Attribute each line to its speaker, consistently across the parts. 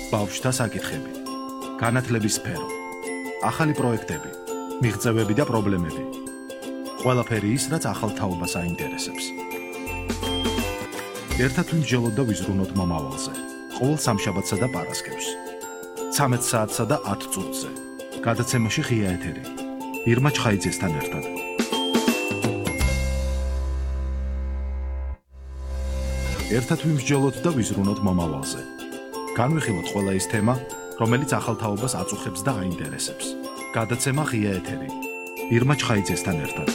Speaker 1: ბავშვთა საკითხები, განათლების სფერო, ახალი პროექტები, მიღწევები და პრობლემები. ყველაფერი ის, რაც ახალ თაობას აინტერესებს. ერთად ვიმსჯელოთ და ვიზრუნოთ მომავალზე. ყოველ სამშაბათსა და პარასკევს. 13 საათსა და 10 წუთზე. გადაცემაში ღია ეთერი. ირმა ჩხაიძესთან ერთად. ერთად ვიმსჯელოთ და ვიზრუნოთ მომავალზე. განვიხილოთ ყველა ის თემა, რომელიც ახალ თაობას აწუხებს და აინტერესებს. გადაცემა ღია ეთერი. ირმა ჩხაიძესთან ერთად.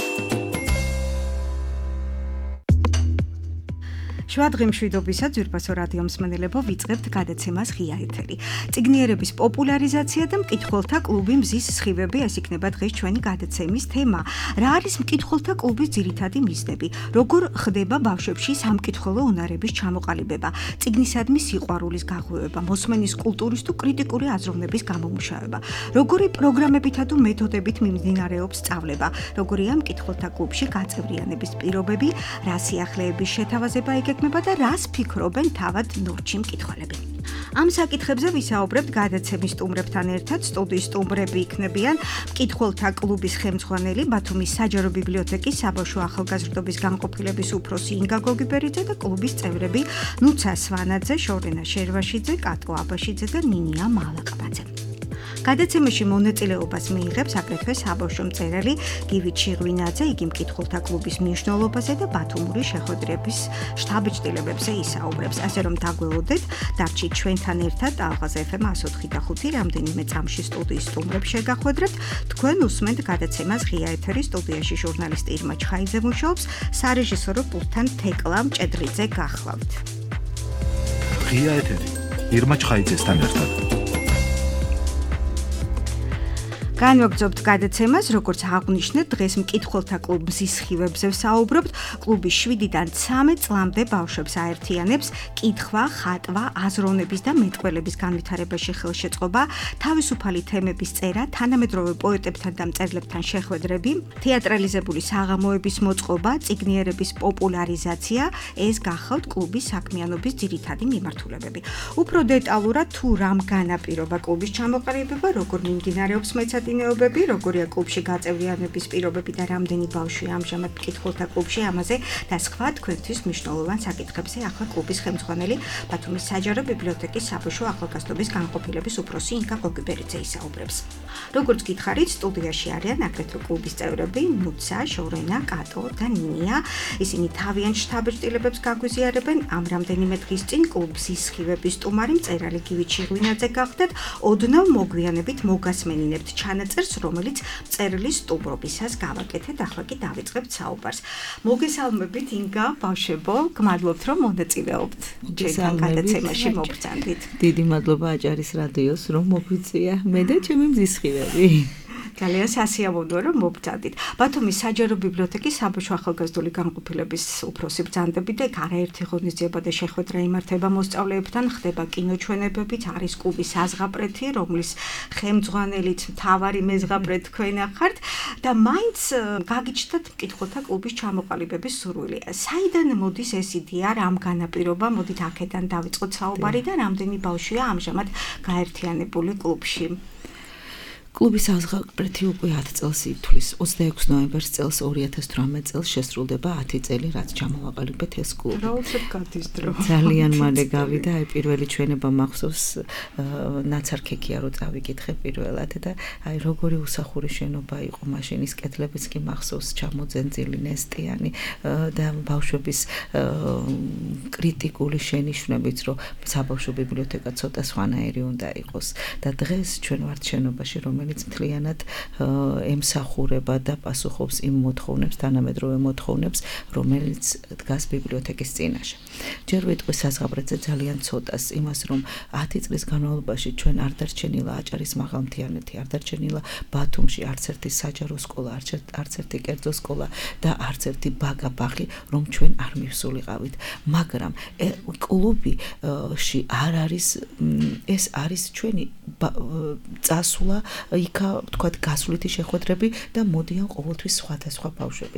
Speaker 2: შვადღი მშვიდობისა ძვირფასო რადიო მსმენელებო, ვიწყებთ გადაცემას ღია ეთერი. წიგნიერების პოპულარიზაცია და მკითხველთა კლუბი მზის სხივები, ეს იქნება დღეს ჩვენი გადაცემის თემა. რა არის მკითხველთა კლუბის ძირითადი მიზნები? როგორ ხდება ბავშვებში სამკითხველო უნარების ჩამოყალიბება, წიგნისადმი სიყვარულის გაღვივება, მოსმენის კულტურის თუ კრიტიკული აზროვნების გამომუშავება? როგორი პროგრამებითა თუ მეთოდებით მიმდინარეობს სწავლება? როგორია მკითხველთა კლუბში გაწევრიანების პირობები, რა სიახლეების შეთავაზება იგეგმება და რას ფიქრობენ თავად ნორჩი მკითხველები? ამ საკითხებზე ვისაუბრებთ გადაცემის სტუმრებთან ერთად. სტუდიის სტუმრები იქნებიან მკითხველთა კლუბის ხელმძღვანელი, ბათუმის საჯარო ბიბლიოთეკის საბავშვო ახალგაზრდობის განყოფილების უფროსი ინგა გოგიბერიძე და კლუბის წევრები ნუცა სვანაძე, შორენა შერვაშიძე, კატო აბაშიძე და ნინია მალაკბაძე. გადაცემაში მონაწილეობას მიიღებს აგრეთვე საბავშვო მწერალი გივი ჩიღვინაძე, იგი მკითხველთა კლუბის მნიშვნელობაზე და ბათუმური შეხვედრების შთაბეჭდილებებზე ისაუბრებს. ასე რომ დაგველოდეთ, დარჩით ჩვენთან ერთად ალღაზ FM 104.5 რამდენიმე წამში სტუდიის სტუმრებს შეგახვედრებთ. თქვენ უსმენთ გადაცემას ღია ეთერი, სტუდიაში ჟურნალისტი ირმა ჩხაიძე მუშაობს, სარეჟისორო პულტთან თეკლა მჭედრიძე გახლავთ.
Speaker 1: ღია ეთერი. ირმა ჩხაიძესთან ერთად.
Speaker 2: განვაგრძობთ გადაცემას, როგორც აღვნიშნეთ, დღეს მკითხველთა კლუბის სხივებზე ვსაუბრობთ. კლუბი 7-დან 13 წლამდე ბავშვებს აერთიანებს კითხვა, ხატვა, აზროვნების და მეტყველების განვითარებაში ხელშეწყობა, თავისუფალი თემების წერა, თანამედროვე პოეტებთან და მწერლებთან შეხვედრები, თეატრალიზებული საღამოების მოწყობა, წიგნიერების პოპულარიზაცია, ეს გახავთ კლუბის საქმიანობის ძირითადი მიმართულებები. უფრო დეტალურად თუ რამ განაპირობა კლუბის ჩამოყალიბება, როგორ მიმდინარეობს მეცადინეობები, როგორია კლუბში გაწევრიანების პირობები და რამდენი ბავშვია ამჟამად მკითხველთა კლუბში, ამაზე და სხვა თქვენთვის მნიშვნელოვან საკითხებზე ახლა კლუბის ხელმძღვანელი, ბათუმის საჯარო ბიბლიოთეკის საბავშვო ახალგაზრდობის განყოფილების უფროსი ინგა გოგიბერიძე ისაუბრებს. როგორც გითხარით, სტუდიაში არიან აგრეთვე კლუბის წევრები ნუცა, შორენა, კატო და ნინია. ისინი თავიანთ შთაბეჭდილებებს გაგვიზიარებენ. ამ რამდენიმე დღის წინ კლუბის სხივების სტუმარი მწერალი გივი ჩიღვინაძე გახდათ. ოდნავ მოგვიანებით მოგასმენინებთ ჩანაწერს, რომელიც მწერლის სტუმრობისას გავაკეთეთ. ახლა კი დავიწყებთ საუბარს. მოგესალმებით ინგა, ბავშვებო, გმადლობთ რომ მონაწილეობთ ჩვენთან გადაცემაში მოგბრძანდით.
Speaker 3: დიდი მადლობა აჭარის რადიოს რომ მოგვიწია მე და ჩემი მზის სხივები.
Speaker 2: ძალიან სასიამოვნოა რომ მობრძანდით. ბათუმის საჯარო ბიბლიოთეკის საბავშვო ახალგაზრდული განყოფილების უფროსი ბრძანდებით და არაერთი ღონისძიება და შეხვედრა იმართება მოსწავლეებთან, ხდება კინოჩვენებებით, არის კლუბის საზღაპრეთი, რომლის ხელმძღვანელიც მთავარი მეზღაპრე თქვენ ახართ და მაინც გაგიჩნდათ მკითხველთა კლუბის ჩამოყალიბების სურვილი. საიდან მოდის ეს იდეა, რამ განაპირობა? მოდით აქედან დავიწყოთ საუბარი და რამდენი ბავშვია ამჟამად გაერთიანებული კლუბში?
Speaker 3: კლუბის საზღაპრეთი უკვე 10 წელს ითვლის. 26 ნოემბერს წელს 2018 წელს შესრულდება 10 წელი, რაც ჩამოვაყალიბეთ ეს კლუბი. ძალიან მალე გავიდა, აი პირველი ჩვენება მახსოვს, ნაცარქექია რო წავიკითხე პირველად და აი როგორი უსახური შენობა იყო, მაშინ ის კედლებიც კი მახსოვს, ჩამოძენწილი ნესტიანი და ბავშვების კრიტიკული შენიშვნებით, რომ საბავშვო ბიბლიოთეკა ცოტა სხვანაირი უნდა იყოს და დღეს ჩვენ ვართ შენობაში, რომელიც მთლიანად ემსახურება და პასუხობს იმ მოთხოვნებს, თანამედროვე მოთხოვნებს, რომელიც დგას ბიბლიოთეკის წინაშე. ჯერ ვიტყვი საზღაპრეთზე ძალიან ცოტას იმას, რომ 10 წლის განმავლობაში ჩვენ არ დარჩენილა აჭარის მაღალმთიანეთი, არ დარჩენილა ბათუმში არც ერთი საჯარო სკოლა, არც ერთი კერძო სკოლა და არც ერთი ბაგა-ბაღი, რომ ჩვენ არ მივსულიყავით. მაგრამ კლუბში არ არის, ეს არის ჩვენი წასვლა იქა, თქვათ, გასვლითი შეხვედრები და მოდიან ყოველთვის სხვადასხვა ბავშვები.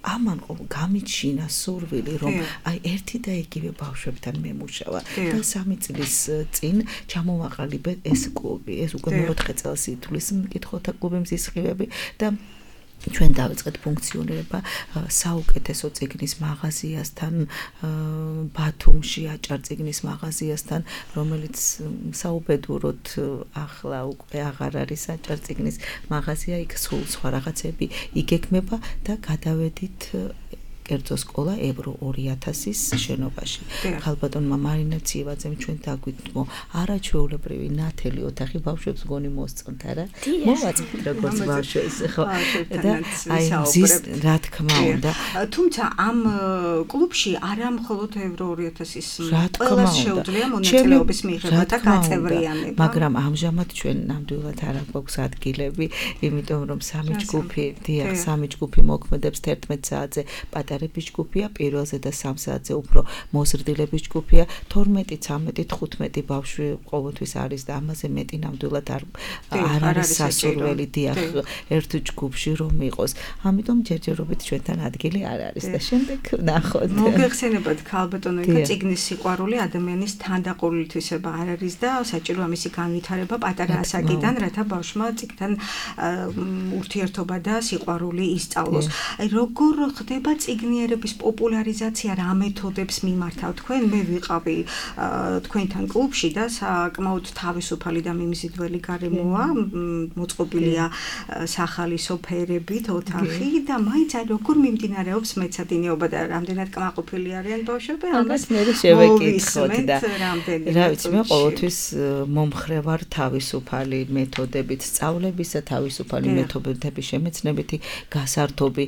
Speaker 3: ამან გამიჩინა სურვილი რომ აი ერთი და იგივე ბავშვებთან მემუშავა და 3 წლის წინ ჩამოვაყალიბე ეს კლუბი ეს უკვე 4 წელს ითვლის მკითხველთა კლუბი მზის სხივები და ჩვენ დავიწყეთ ფუნქციონირება საუკეთესო წიგნის მაღაზიასთან ბათუმში აჭარ წიგნის მაღაზიასთან რომელიც საუბედუროდ ახლა უკვე აღარ არის აჭარ წიგნის მაღაზია იქ სულ სხვა რაღაცები იგეგმება და გადავედით კერძო სკოლა ევრო 2000-ის შენობაში. ხალბატონმა მარინა ციევაძემ ჩვენ დაგვიტყო არაჩვეულებრივი ნათელი ოთახი ბავშვებს გონი მოსწონთ არა? მოვაწყდით როგორც ბავშვებს ხო? და აი ზის რა თქმა უნდა.
Speaker 2: თუმცა ამ კლუბში არა მხოლოდ ევრო 2000-ის ყველას შეუძლია მონაწილეობის მიღება და გაწევრიანება.
Speaker 3: მაგრამ ამჟამად ჩვენ ნამდვილად არ გვაქვს ადგილები, იმიტომ რომ 3 ჯგუფი, დიახ, 3 ჯგუფი მოქმედებს 11 საათზე პატარების ჯგუფია პირველზე და 3 საათზე უფრო მოზრდილების ჯგუფია 12, 13, 15 ბავშვი ყოველთვის არის და ამაზე მეტი ნამდვილად არ არის სასურველი დიახ ერთ ჯგუფში რომ იყოს. ამიტომ ჯერჯერობით ჩვენთან ადგილი არ არის და შემდეგ ნახოთ.
Speaker 2: მოგეხსენებათ ქალბატონო იქა წიგნის სიყვარული ადამიანის თანდაყოლითვისება არ არის და საჭირო ამისი განვითარება პატარა ასაკიდან რათა ბავშვმა წიგნთან ურთიერთობა და სიყვარული ისწავლოს. აი როგორ ხდება წიგნიერების პოპულარიზაცია რა მეთოდებს მიმართავ თქვენ მე ვიყავი თქვენთან კლუბში და საკმაოდ თავისუფალი და მიმზიდველი გარემოა მოწყობილია სახალისო ფერებით ოთახი და მაინც აი როგორ მიმდინარეობს მეცადინეობა და რამდენად კმაყოფილი არიან ბავშვები
Speaker 3: ამას მე შევეკითხოთ და რა ვიცი მე ყოველთვის მომხრე ვარ თავისუფალი მეთოდებით სწავლებისა თავისუფალი მეთოდების შემეცნებითი გასართობი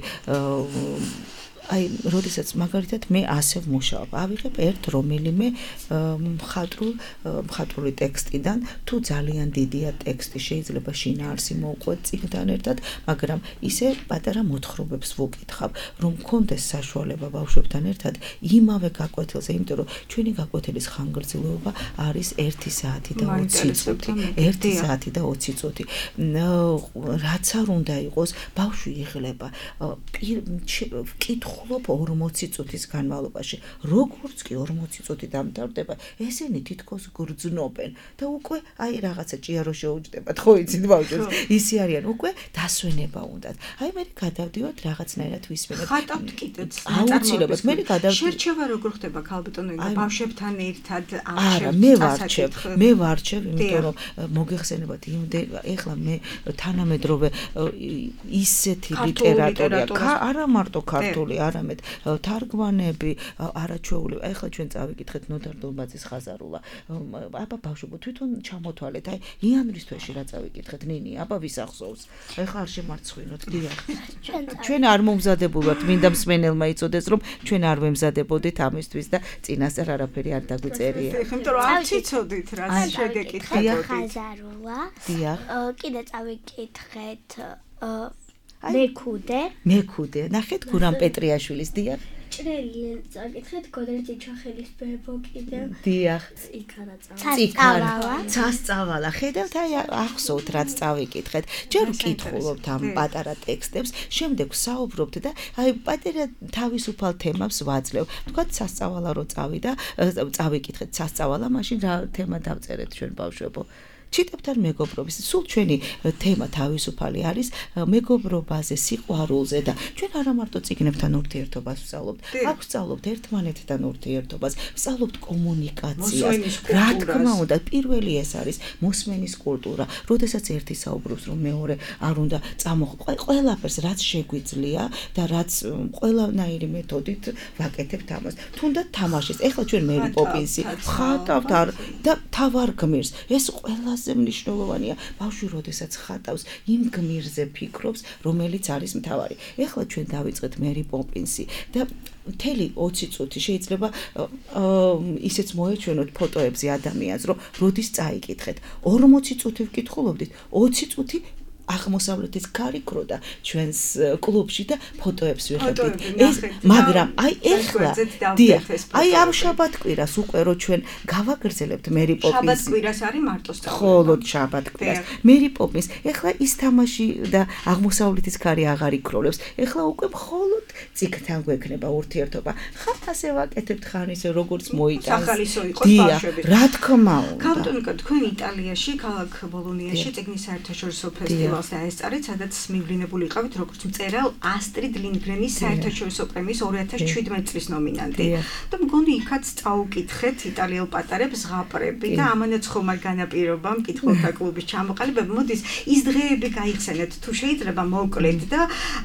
Speaker 3: აი, როდესაც მაგალითად მე ასე ვმუშაობ, ავიღებ ერთ რომელიმე მხატვრული ტექსტიდან, თუ ძალიან დიდია ტექსტი, შეიძლება შინაარსი მოვყვეთ წიგნთან ერთად, მაგრამ ისე პატარა მოთხრობებს ვუკითხავ, რომ მქონდეს საშუალება ბავშვებთან ერთად იმავე გაკვეთილზე, იმიტომ რომ ჩვენი გაკვეთილის ხანგრძლივობა არის 1 საათი და 20 წუთი, 1 საათი და 20 წუთი. რაც არ უნდა იყოს, ბავშვი იღლება, ვკითხულობ 40 წუთის განმავლობაში. როგორც კი 40 წუთი დამთავრდება, ესენი თითქოს გრძნობენ და უკვე აი რაღაცა ჭიარო შეუჯდებათ, ხო იცით ბავშვებს, ისე არიან, უკვე დასვენება უნდათ. აი მე გადავდივართ რაღაცნაირად ვისმენთ.
Speaker 2: ხატავთ კიდეც.
Speaker 3: აუცილებლად მე გადავდივარ.
Speaker 2: შერჩევა როგორ ხდება ქალბატონო ბავშვებთან ერთად
Speaker 3: არა, მე ვარჩევ, იმიტომ რომ მოგეხსენებათ ეხლა მე თანამედროვე ისეთი ლიტერატურა, არა მარტო ქართული, არამედ თარგმანები, არაჩვეული. ეხლა ჩვენ წავიკითხეთ ნოდარ დოლბაძის ხაზარულა. აბა ბავშვებო, თვითონ ჩამოთვალეთ. აი იანვრის თვეში რა წავიკითხეთ ნინი, აბა ვის ახსოვს? ეხლა არ შემარცხვინოთ, დიახ. ჩვენ არ მომზადებულ ვართ, მინდა მსმენელმა იცოდეს, რომ ჩვენ არ ვემზადებოდით ამისთვის და წინასწარ არაფერი არ დაგვიწერია.
Speaker 2: იმიტომ რომ არ ციცოდით რა შეგეკითხებოდით.
Speaker 4: ხაზარულა.
Speaker 3: დიახ.
Speaker 4: კიდე წავიკითხეთ
Speaker 3: მეკუდე. ნახეთ გურამ პეტრიაშვილის დიახ.
Speaker 4: ჭრელი წავიკითხეთ გოდერძი ჩახელის ბებო კიდე.
Speaker 3: დიახ.
Speaker 4: წასწავალა.
Speaker 3: ხედავთ აი ახსოვთ რაც წავიკითხეთ. ჯერ ვკითხულობთ ამ პატარა ტექსტებს, შემდეგ ვსაუბრობთ და აი პატარა თავისუფალ თემებს ვაძლევ. თქვათ სასწავალა რო წავიკითხეთ სასწავალა, მაშინ რა თემა დავწერეთ ჩვენ ბავშვებო? ჩიტებთ არ მეგობრობის. სულ ჩვენი თემა თავისუფალი არის მეგობრობაზე, სიყვარულზე და ჩვენ არა მარტო წიგნებთან ურთიერთობას ვსწავლობთ, აქ ვსწავლობთ ერთმანეთთან ურთიერთობას, ვსწავლობთ კომუნიკაციას. რა თქმა უნდა, პირველი ეს არის მოსმენის კულტურა. როდესაც ერთი საუბრობს, რომ მეორე არ უნდა ყველაფერს რაც შეგვიძლია და რაც ყველანაირი მეთოდით ვაკეთებთ ამას. თუნდაც თამაშის. ეხლა ჩვენ მერი პოპინსი ხატავთ და თავარ გმირს. ეს ყველას მნიშვნელოვანია. ბავშვი როდესაც ხატავს, იმ გმირზე ფიქრობს, რომელიც არის მთავარი. ეხლა ჩვენ დავიწყეთ მერი პოპინსი და მთელი 20 წუთი შეიძლება ისეც მოეჩვენოთ ფოტოებზე ადამიანს, რომ როდის წაიკითხეთ. 40 წუთი ვკითხულობდით, 20 წუთი აღმოსავლეთის გარიქრო და ჩვენს კლუბში და ფოტოებს ვიღებდით. ეს მაგრამ აი ეხლა აი ამ შაბათკვირას უკვე რო ჩვენ გავაგრძელებთ მერი პოპის
Speaker 2: შაბათკვირას არის მარტოს
Speaker 3: ხოლოდ შაბათკვირას მერი პოპის ეხლა ის თამაში და აღმოსავლეთის კარი აღარ იქროლებს. ეხლა უკვე მხოლოდ ციგთან გვექნება ურთიერთობა. ხან ასე ვაკეთებთ ხან ისე როგორც მოიტანს.
Speaker 2: სახალისო იყოს ბავშვები.
Speaker 3: რა თქმა უნდა.
Speaker 2: კანტონიკა თქვენ იტალიაში ქალაქ ბოლონიაში წიგნის საერთაშორისო ფესტივალს დაესწარეთ, სადაც მივლინებული იყავით როგორც მწერალ ასტრიდ ლინდგრენის საერთაშორისო პრემიის 2017 წლის ნომინანტი. და მგონი იქაც წაუკითხეთ იტალიელ პატარებს ზღაპრები და ამანაც ხომ არ განაპირობა მკითხველთა კლუბის ჩამოყალიბება. მოდის ის დღეები გაიხსენეთ თუ შეიძლება მოკლედ და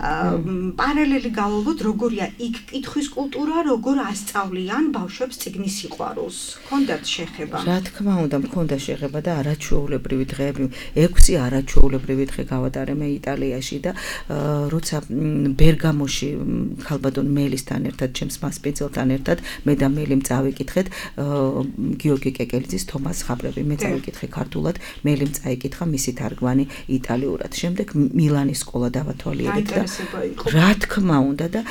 Speaker 2: პარალელი გავავლოთ როგორია იქ კითხვის კულტურა, როგორ ასწავლიან ბავშვებს წიგნის სიყვარულს. ჰქონდათ შეხება?
Speaker 3: რა თქმა უნდა, მქონდა შეხება და არაჩვეულებრივი დღეები, 6 არაჩვეულებრივი დღე გავატარე მე იტალიაში და როცა ბერგამოში ქალბატონ მელისთან ერთად, ჩემს მასპინძელთან ერთად მე და მელიმ წავიკითხეთ გიორგი კეკელიძის თომას ზღაპრები. მე წავიკითხე ქართულად, მელიმ წაიკითხა მისი თარგმანი იტალიურად. შემდეგ მილანის სკოლა დავათვალიერეთ და რა თქმა უნდა და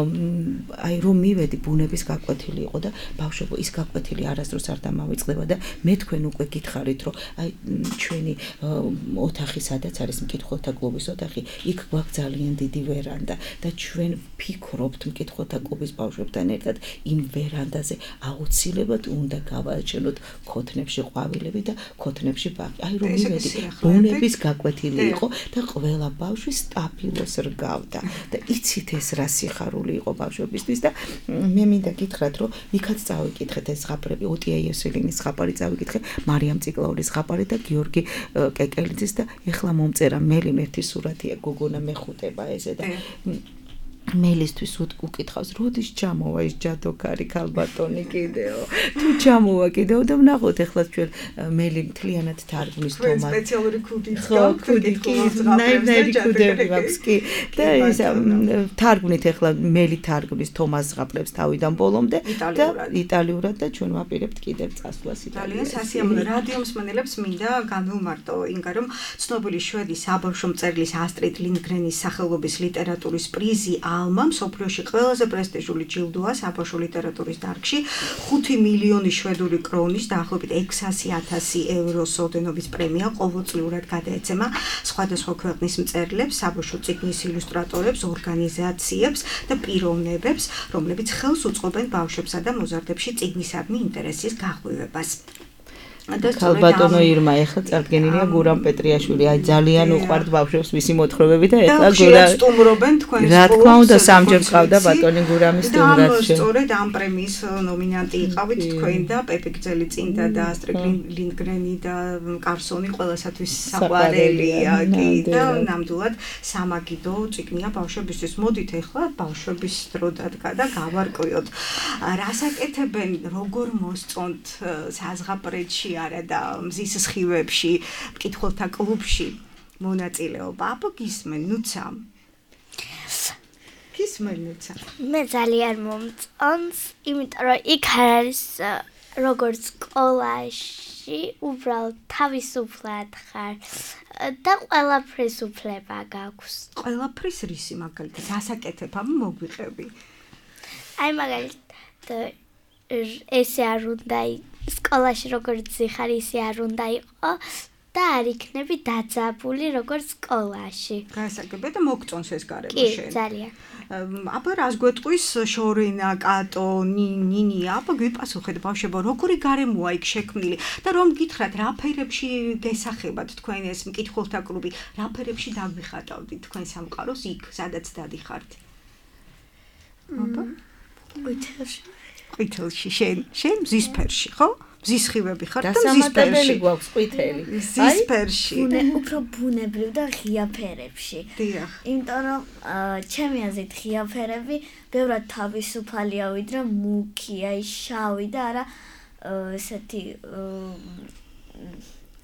Speaker 3: აი რომ მივედი ბუნების გაკვეთილი იყო და ბავშვებო ის გაკვეთილი არასდროს არ დამავიწყდება და მე თქვენ უკვე გითხარით რომ აი ჩვენი ოთახი სადაც არის მკითხველთა კლუბის ოთახი იქ გვაქვს ძალიან დიდი ვერანდა და ჩვენ ვფიქრობთ მკითხველთა კლუბის ბავშვებთან ერთად იმ ვერანდაზე აუცილებლად უნდა გავაჩენოთ ქოთნებში ყვავილები და ქოთნებში ბაღი. აი რომ მივედი ბუნების გაკვეთილი იყო და ყველა ბავშვი სტაფილოს რგავდა და იცით ეს რა სიხარული იყო ბავშვებისთვის და მე მინდა გითხრათ რომ იქაც წავიკითხეთ ეს ზღაპრები ოტია იოსელინის ზღაპარი წავიკითხე მარიამ ციკლაურის ზღაპარი და გიორგი კეკელიძის და ეხლა მომწერა მელიმ ერთი სურათია გოგონა მეხუტება ესე და მელისთვის უკითხავს როდის ჩამოვა ის ჯადოქარი ქალბატონი კიდეო თუ ჩამოვა კიდეო და ვნახოთ ეხლა ჩვენ მელი მთლიანად თარგმნის თომას
Speaker 2: სპეციალური ქუდით
Speaker 3: ნაირ ქუდები მაქვს კი და ის თარგმნით ეხლა მელი თარგმნის თომას ზღაპრებს თავიდან ბოლომდე და იტალიურად და ჩვენ ვაპირებთ კიდევ წასვლას იტალიაში.
Speaker 2: სასიამოვნო რადიო მსმენელებს მინდა გამოვმარტო ინგა რომ ცნობილი შვედის საბავშვო მწერლის ასტრიდ ლინდგრენის სახელობის ლიტერატურის პრიზი ალმა მსოფლიოში ყველაზე პრესტიჟული ჯილდოა საბავშვო ლიტერატურის დარგში 5 მილიონი შვედური კრონის დაახლოებით 600,000 ევროს ოდენობის პრემია ყოველწლიურად გადაეცემა სხვადასხვა ქვეყნის მწერლებს, საბავშვო წიგნის ილუსტრატორებს, ორგანიზაციებს და პიროვნებებს, რომლებიც ხელს უწყობენ ბავშვებსა და მოზარდებში წიგნისადმი ინტერესის გაღვივებას.
Speaker 3: ქალბატონო ირმა ეხლა წარდგენილია გურამ პეტრიაშვილი. აი ძალიან უყვართ ბავშვებს მისი მოთხრობები და ეხლა
Speaker 2: გურამ სტუმრობენ თქვენს
Speaker 3: რა თქმა უნდა სამჯერ ყავდა ბატონი გურამის სტუმრაში.
Speaker 2: სწორედ ამ პრემიის ნომინანტი იყავით თქვენ და პეპი გძელიძინდა და ასტრიდ ლინდგრენი და კარსონი ყველასათვის საყვარელია კი და ნამდვილად სამაგიდო წიგნია ბავშვებისთვის. მოდით ეხლა ბავშვების დრო დადგა და გავარკვიოთ რას აკეთებენ, როგორ მოსწონთ საზღაპრეთში არა და მზის სხივებში, მკითხველთა კლუბში მონაწილეობა. აბა გისმენ, ნუცა. გისმენ, ნუცა.
Speaker 4: მე ძალიან მომწონს, იმიტომ რომ იქ არის როგორც სკოლაში, უბრალოდ თავისუფლად ხარ და ყველაფრის უფლება გაქვს.
Speaker 2: ყველაფრის რისი მაგალითად, რას აკეთებ, აბა მოგვიყევი.
Speaker 4: აი მაგალითად ესე არ უნდა სკოლაში როგორც ხარ ისე არ უნდა იყო და არ იქნები დაძაბული როგორც სკოლაში.
Speaker 2: გასაგებია და მოგწონს ეს გარემო შენ.
Speaker 4: კი, ძალიან.
Speaker 2: აბა რას გვეტყვის შორენა, კატო, ნინია? აბა გვიპასუხეთ ბავშვებო, როგორი გარემოა იქ შექმნილი და რომ გითხრათ რა ფერებში გესახებათ თქვენ ეს მკითხველთა კლუბი, რა ფერებში დაგვიხატავდით თქვენ სამყაროს იქ, სადაც დადიხართ? აბა ყვითელში შენ მზის ფერში, ხო? მზის სხივები ხარ და მზის ფერში
Speaker 3: გვაქვს ყვითელი.
Speaker 2: მზის ფერში.
Speaker 5: უფრო ბუნებრივ და ღია ფერებში.
Speaker 2: დიახ.
Speaker 5: იმიტომ რომ ჩემი აზრით ღია ფერები ბევრად თავისუფალია ვიდრე მუქი, აი შავი და არა ესეთი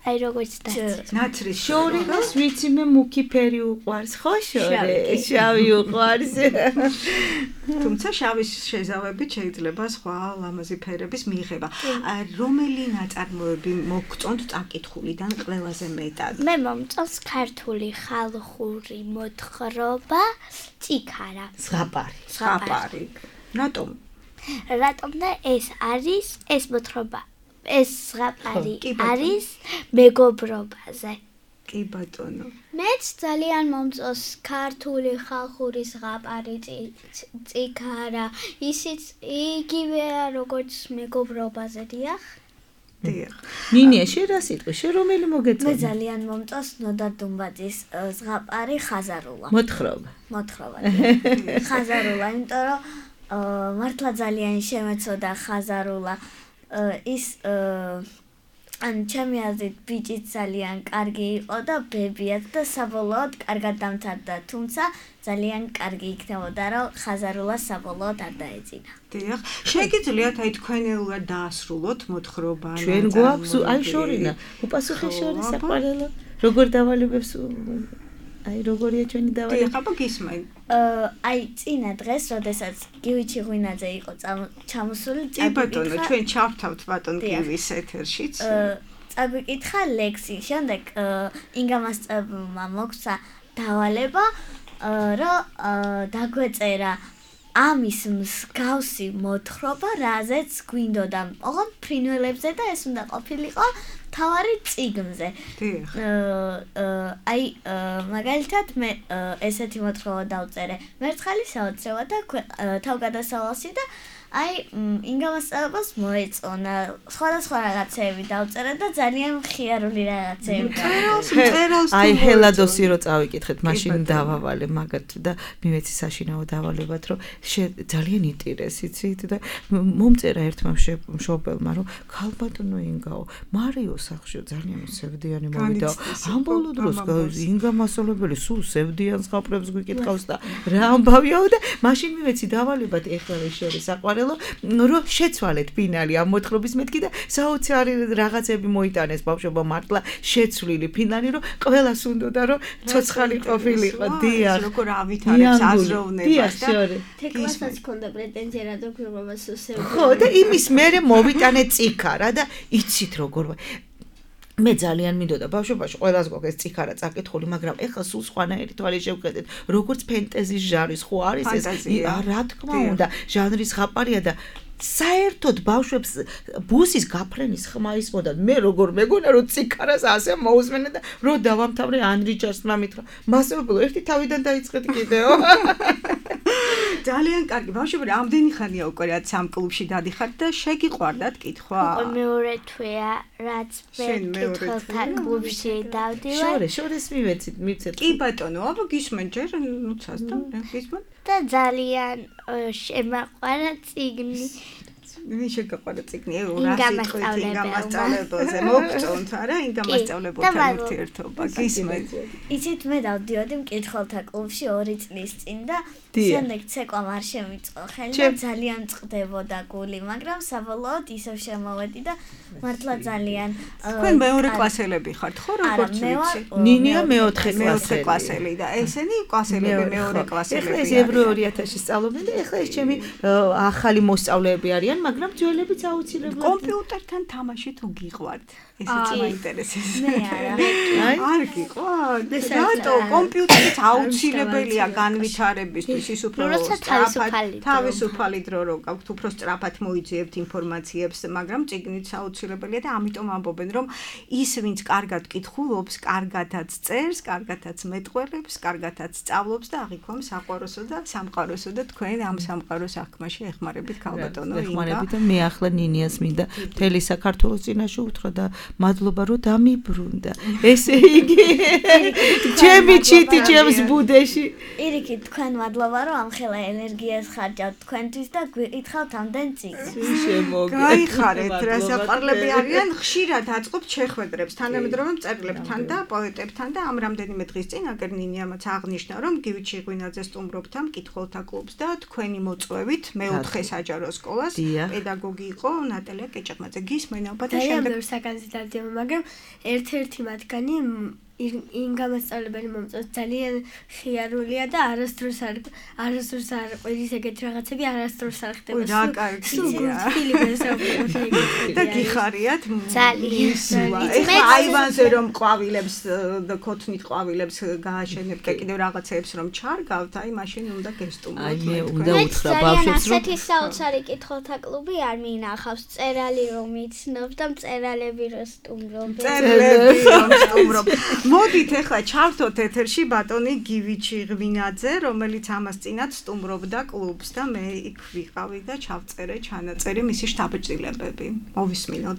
Speaker 4: აი როგორც
Speaker 2: ნაცრის
Speaker 3: შორინას ვიცი მე მუქი ფერი უყვარს ხო შორე შავი უყვარს
Speaker 2: თუმცა შავის შეზავებით შეიძლება სხვა ლამაზი ფერების მიღება რომელი ნაწარმოები მოგწონთ წაკითხულიდან ყველაზე მეტად
Speaker 4: მე მომწონს ქართული ხალხური მოთხრობა წიქარა
Speaker 2: ზღაპარი
Speaker 4: რატომ და ეს არის ეს მოთხრობა ეს ზღაპარი არის მეგობრობაზე
Speaker 2: კი ბატონო
Speaker 5: მეც ძალიან მომწონს ქართული ხალხური ზღაპარი წიქარა ისიც იგივეა როგორც მეგობრობაზე დიახ
Speaker 3: ნინია შენ რა სიტყვი შენ რომელი მოგეწონა
Speaker 5: მე ძალიან მომწონს ნოდარ დუმბაძის ზღაპარი ხაზარულა მოთხრობა ხაზარულა იმიტომ რომ მართლა ძალიან შემეცოდა ხაზარულა ის ან ჩემი აზრით ბიჭიც ძალიან კარგი იყო და ბებიაც და საბოლოოდ კარგად დამთავრდა თუმცა ძალიან კარგი იქნებოდა რომ ხაზარულა საბოლოოდ არ დაეწინა
Speaker 2: დიახ შეგიძლიათ აი თქვენეულად დაასრულოთ მოთხრობა
Speaker 3: ჩვენ გვაქვს აი შორინა უპასუხე შორი საყვარელო როგორ დავალებებს აი როგორია ჩვენი დავალება
Speaker 2: დიახ აბა გისმენ
Speaker 5: აი წინა დღეს როდესაც გივიჩი ღვინაძე იყო ჩამოსული
Speaker 2: ბატონო ჩვენ ჩავთავთ ბატონ გივის ეთერშიც
Speaker 5: წაგვიკითხა ლექსი შემდეგ ინგა მასწავლებელმა მოგცა დავალება რომ დაგვეწერა ამის მსგავსი მოთხრობა რაზეც გვინდოდა ოღონდ ფრინველებზე და ეს უნდა ყოფილიყო თავარი წიგნზე აი მაგალითად მე ესეთი მოთხრობა დავწერე მერცხალი საოცრება და თავგადასავალსი და აი ინგა მასწავლებელს მოეწონა სხვადასხვა რაღაცეები დავწერა და ძალიან მხიარული რაღაცეები
Speaker 3: აი ჰელადოსი რო წავიკითხეთ მაშინ დავავალე მაგათ და მივეცი საშინაო დავალებად რომ ძალიან ინტერესი იცით და მომწერა ერთმა მშობელმა რომ ქალბატონო ინგაო მარიო სახში ძალიან სევდიანი მოვიდა ამ ბოლო დროს ინგა მასწავლებელი სულ სევდიან ზღაპრებს გვიკითხავს და რა ამბავიაო და მაშინ მივეცი დავალებად ეხლა შორი საყვარელი რომ შეცვალეთ ფინალი ამ მოთხრობის მეთქი და საოცარი რაღაცები მოიტანეს ბავშვობა მართლა შეცვლილი ფინალი რომ ყველას უნდოდა რომ ცოცხალი ყოფილიყო დიახ
Speaker 2: როგორ ავითარებს აზროვნებას
Speaker 3: და
Speaker 5: თეკლასაც ქონდა პრეტენზია რა დოქტორობას უსევდა
Speaker 3: ხო და იმის მერე მოვიტანე წიქარა და იცით როგორ მე ძალიან მინდოდა ბავშვობაში ყველას გვაქვს წიქარა წაკითხული მაგრამ ეხლა სულ სხვანაირი თვალი შევხედეთ როგორც ფენტეზის ჟანრის ხო არის ეს რა თქმა უნდა ჟანრის ხაპარია და საერთოდ ბავშვებს ბუსის გაფრენის ხმა ისმოდა მე როგორ მეგონა რომ წიქარას ასე მოусმენე და რო დავამთავრე ანრიჯარს მამით რა მასწავლებელო ერთი თავიდან დაიწყეთ კიდეო
Speaker 2: ძალიან კარგი ბავშვები რამდენი ხანია უკვე რაც ამ კლუბში დადიხართ და შეგიყვარდათ კითხვა
Speaker 4: მეორე თვეა რაც მე კითხულთა კლუბში დავდივარ
Speaker 3: შორეს მივცეთ
Speaker 2: კი ბატონო აბა გისმენ ჯერ ნუცას და გისმენ
Speaker 4: და ძალიან შემაყვარა წიგნი
Speaker 2: ვინ შეგაყვარა წიგნი რა სიტყვით ინგა მასწავლებელზე მოგწონთ არა ინგა მასწავლებელთან ურთიერთობა გისმენ
Speaker 5: იცით მე დავდიოდი მკითხველთა კლუბში 2 წლის წინ და შემდეგ ცეკვამ არ შემიწყო ხელი და ძალიან წყდებოდა გული მაგრამ საბოლოოდ ისევ შემოვედი და მართლა ძალიან
Speaker 2: თქვენ მეორე კლასელები ხართ ხო როგორც ვიცი
Speaker 3: ნინია მეოთხე
Speaker 2: კლასელი და ესენი კლასელები მეორე კლასელები
Speaker 3: ეს ევრო 2000-ში სწავლობენ და ეხლა ეს ჩემი ახალი მოსწავლეები არიან მაგრამ ძველებიც აუცილებლად
Speaker 2: კომპიუტერთან თამაში თუ გიყვართ ესეც მაინტერესებს
Speaker 5: მე არა
Speaker 2: არ გიყვართ რატო კომპიუტერით აუცილებელია განვითარებისთვის ის უფრო თავისუფალი დრო რო გაქვთ უფრო სწრაფად მოიძიებთ ინფორმაციებს მაგრამ წიგნიც აუცილებელია და ამიტომ ამბობენ რომ ის ვინც კარგად კითხულობს კარგადაც წერს კარგადაც მეტყველებს კარგადაც სწავლობს და აღიქვამ საყვაროსო და სამყაროსო და თქვენ ამ სამყაროს აღქმაში ეხმარებით ქალბატონო
Speaker 3: ეხმარებით და მე ახლა ნინიას მინდა მთელი საქართველოს წინაშე უთხრა და მადლობა რომ დამიბრუნდა ესე იგი ჩემი ჩიტი ჩემს ბუდეში
Speaker 5: ირიკი თქვენ მადლობა რომ ამხელა ენერგიას ხარჯავთ თქვენთვის და გვიყითხავთ ამდენ წიგნს
Speaker 2: გაიხარეთ რა საყვარლები არიან ხშირად აწყობთ შეხვედრებს თანამედროვე მწერლებთან და პოეტებთან და ამ რამდენიმე დღის წინ აგერ ნინიამაც აღნიშნა რომ გივიჩი ღვინაძე სტუმრობთ ამ კითხველთა კლუბს და თქვენი მოწვევით მეოთხე საჯარო სკოლას პედაგოგი იყო ნატალია კეჭაყმაძე. გისმენ ალბათ და
Speaker 4: შემდეგ
Speaker 2: შემდეგ
Speaker 4: საკანდიდატო, მაგრამ ერთ-ერთი მათგანი იმ გამოსწავლებელი მომწონს ძალიან ხიარულია და არასდროს არ ყვირის ეგეთ რაღაცები არასდროს არ ხდება.
Speaker 2: რა კარგია. და გიხარიათ?
Speaker 4: ძალიან.
Speaker 2: ეხლა აივანზე რომ ყვავილებს და ქოთნით ყვავილებს გააშენებთ და კიდევ რაღაცეებს რომ ჩარგავთ, აი მაშინ უნდა გესტუმროთ.
Speaker 3: აი მე უნდა უთხრა ბავშვებს რომ
Speaker 5: ასეთი საოცარი კითხულთა კლუბი არ მინახავს. წერალი რომ იცნობ და მწერალები რომ სტუმრობ.
Speaker 2: წერალები რომ სტუმრობ. მოდით ეხლა ჩავთოთ ეთერში ბატონი გივიჩი ღვინაძე, რომელიც ამას წინათ სტუმრობდა კლუბს და მე იქ ვიყავი და ჩავწერე ჩანაწერი მისი შთაბეჭდილებები. მოვისმინოთ.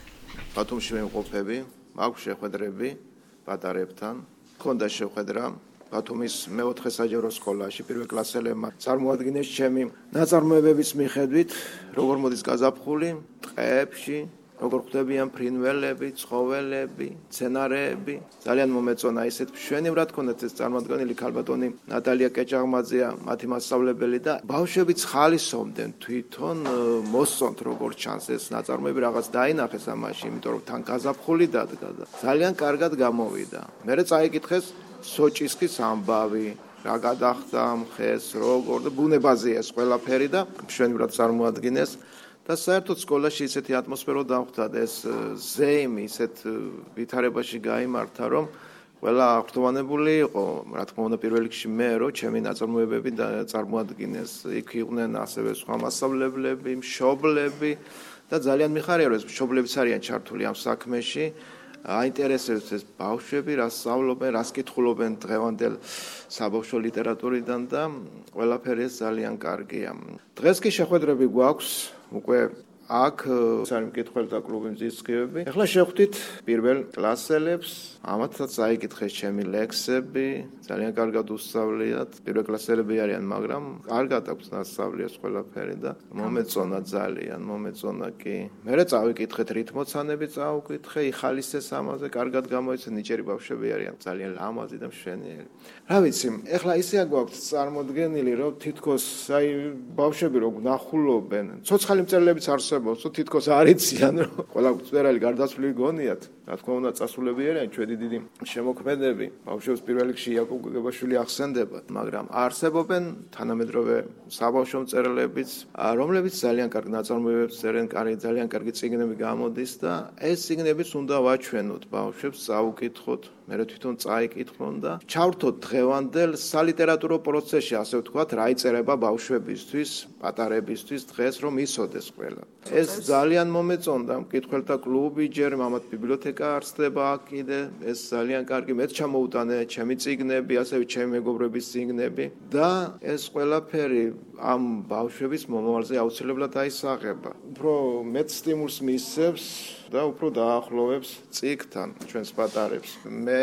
Speaker 6: ბათუმში ვიმყოფები, მაქვს შეხვედრები პატარებთან. მქონდა შეხვედრა ბათუმის მეოთხე საჯარო სკოლაში პირველ კლასელებმა წარმოადგინეს ჩემი ნაწარმოებების მიხედვით, როგორ მოდის გაზაფხული ტყეებში, როგორ ხვდებიან ფრინველები, ცხოველები, მცენარეები. ძალიან მომეწონა ისეთ მშვენივრად ქონდათ ეს წარმოადგენელი ქალბატონი ნატალია კეჭაყმაძეა, მათი მასწავლებელი და ბავშვები ხალისობდნენ თვითონ მოსწონთ როგორ ჩანს ეს ნაწარმოები რაღაც დაინახეს ამაში, იმიტომ რომ თან გაზაფხული დადგა და ძალიან კარგად გამოვიდა. მერე წაიკითხეს სოჭისქის ამბავი, რა გადახდა მხეს, როგორ და ბუნებაზეა ეს ყველაფერი და მშვენივრად წარმოადგინეს. და საერთოდ სკოლაში ისეთი ატმოსფერო დამხვდა და ეს ზეიმი ისეთ ვითარებაში გაიმართა, რომ ყველა აღფრთოვანებული იყო, რა თქმა უნდა, პირველ რიგში მე, რომ ჩემი ნაწარმოებები წარმოადგინეს. იქ იყვნენ ასევე სხვა მასწავლებლები, მშობლები და ძალიან მიხარია, რომ ეს მშობლებიც არიან ჩართული ამ საქმეში. აინტერესებს ეს ბავშვები, რა სწავლობენ, რას კითხულობენ დღევანდელ საბავშვო ლიტერატურიდან და ყველაფერი ეს ძალიან კარგია. დღეს კი შეხვედრები გვაქვს უკვე აქ სამი მკითხველთა კლუბი მზისხივები. ეხლა შევხვდით პირველ კლასელებს, ამათაც აიკითხეს ჩემი ლექსები, ძალიან კარგად უსწავლიათ. პირველ კლასელები არიან, მაგრამ კარგად აქვს ნასწავლია ყველაფერი და მომეწონა ძალიან, მომეწონა კი. მერე წავიკითხეთ რითმოცანები, წავიკითხე, იხალისეს ამაზე, კარგად გამოიცე, ნიჭიერი ბავშვები არიან, ძალიან ლამაზი და მშვენიერი. რა ვიცი, ეხლა ისეა გვაქვს წარმოდგენილი, რომ თითქოს აი ბავშვები რო ნახულობენ, ცოცხალი მწერლებიც არსებობს, თითქოს არ იციან, რომ ყველა მწერალი გარდაცვლილი გონიათ. რა თქმა უნდა, წასულები არიან ჩვენი დიდი შემოქმედები. ბავშვებს პირველ რიგში იაკობ გოგებაშვილი ახსენდება, მაგრამ არსებობენ თანამედროვე საბავშვო მწერლებიც, რომლებიც ძალიან კარგ ნაწარმოებებს წერენ, ძალიან კარგი წიგნები გამოდის და ეს წიგნებიც უნდა ვაჩვენოთ ბავშვებს, წაუკითხოთ, მერე თვითონ წაიკითხონ და ჩავრთოთ დღევანდელ სალიტერატურო პროცესში, ასე ვთქვათ, რა იწერება ბავშვებისთვის, პატარებისთვის დღეს რომ იცოდეს ყველა. ეს ძალიან მომეწონდა, მკითხველთა კლუბი ჯერ მამათ ბიბლიოთეკა არსდება აქ კიდე, ეს ძალიან კარგი, მეც ჩამოუტანე ჩემი წიგნები, ასევე ჩემი მეგობრების წიგნები და ეს ყველაფერი ამ ბავშვების მომავალზე აუცილებლად აისაღება. უფრო მეც სტიმულს მისცემს და უფრო დაახლოვებს წიგნთან ჩვენს პატარებს. მე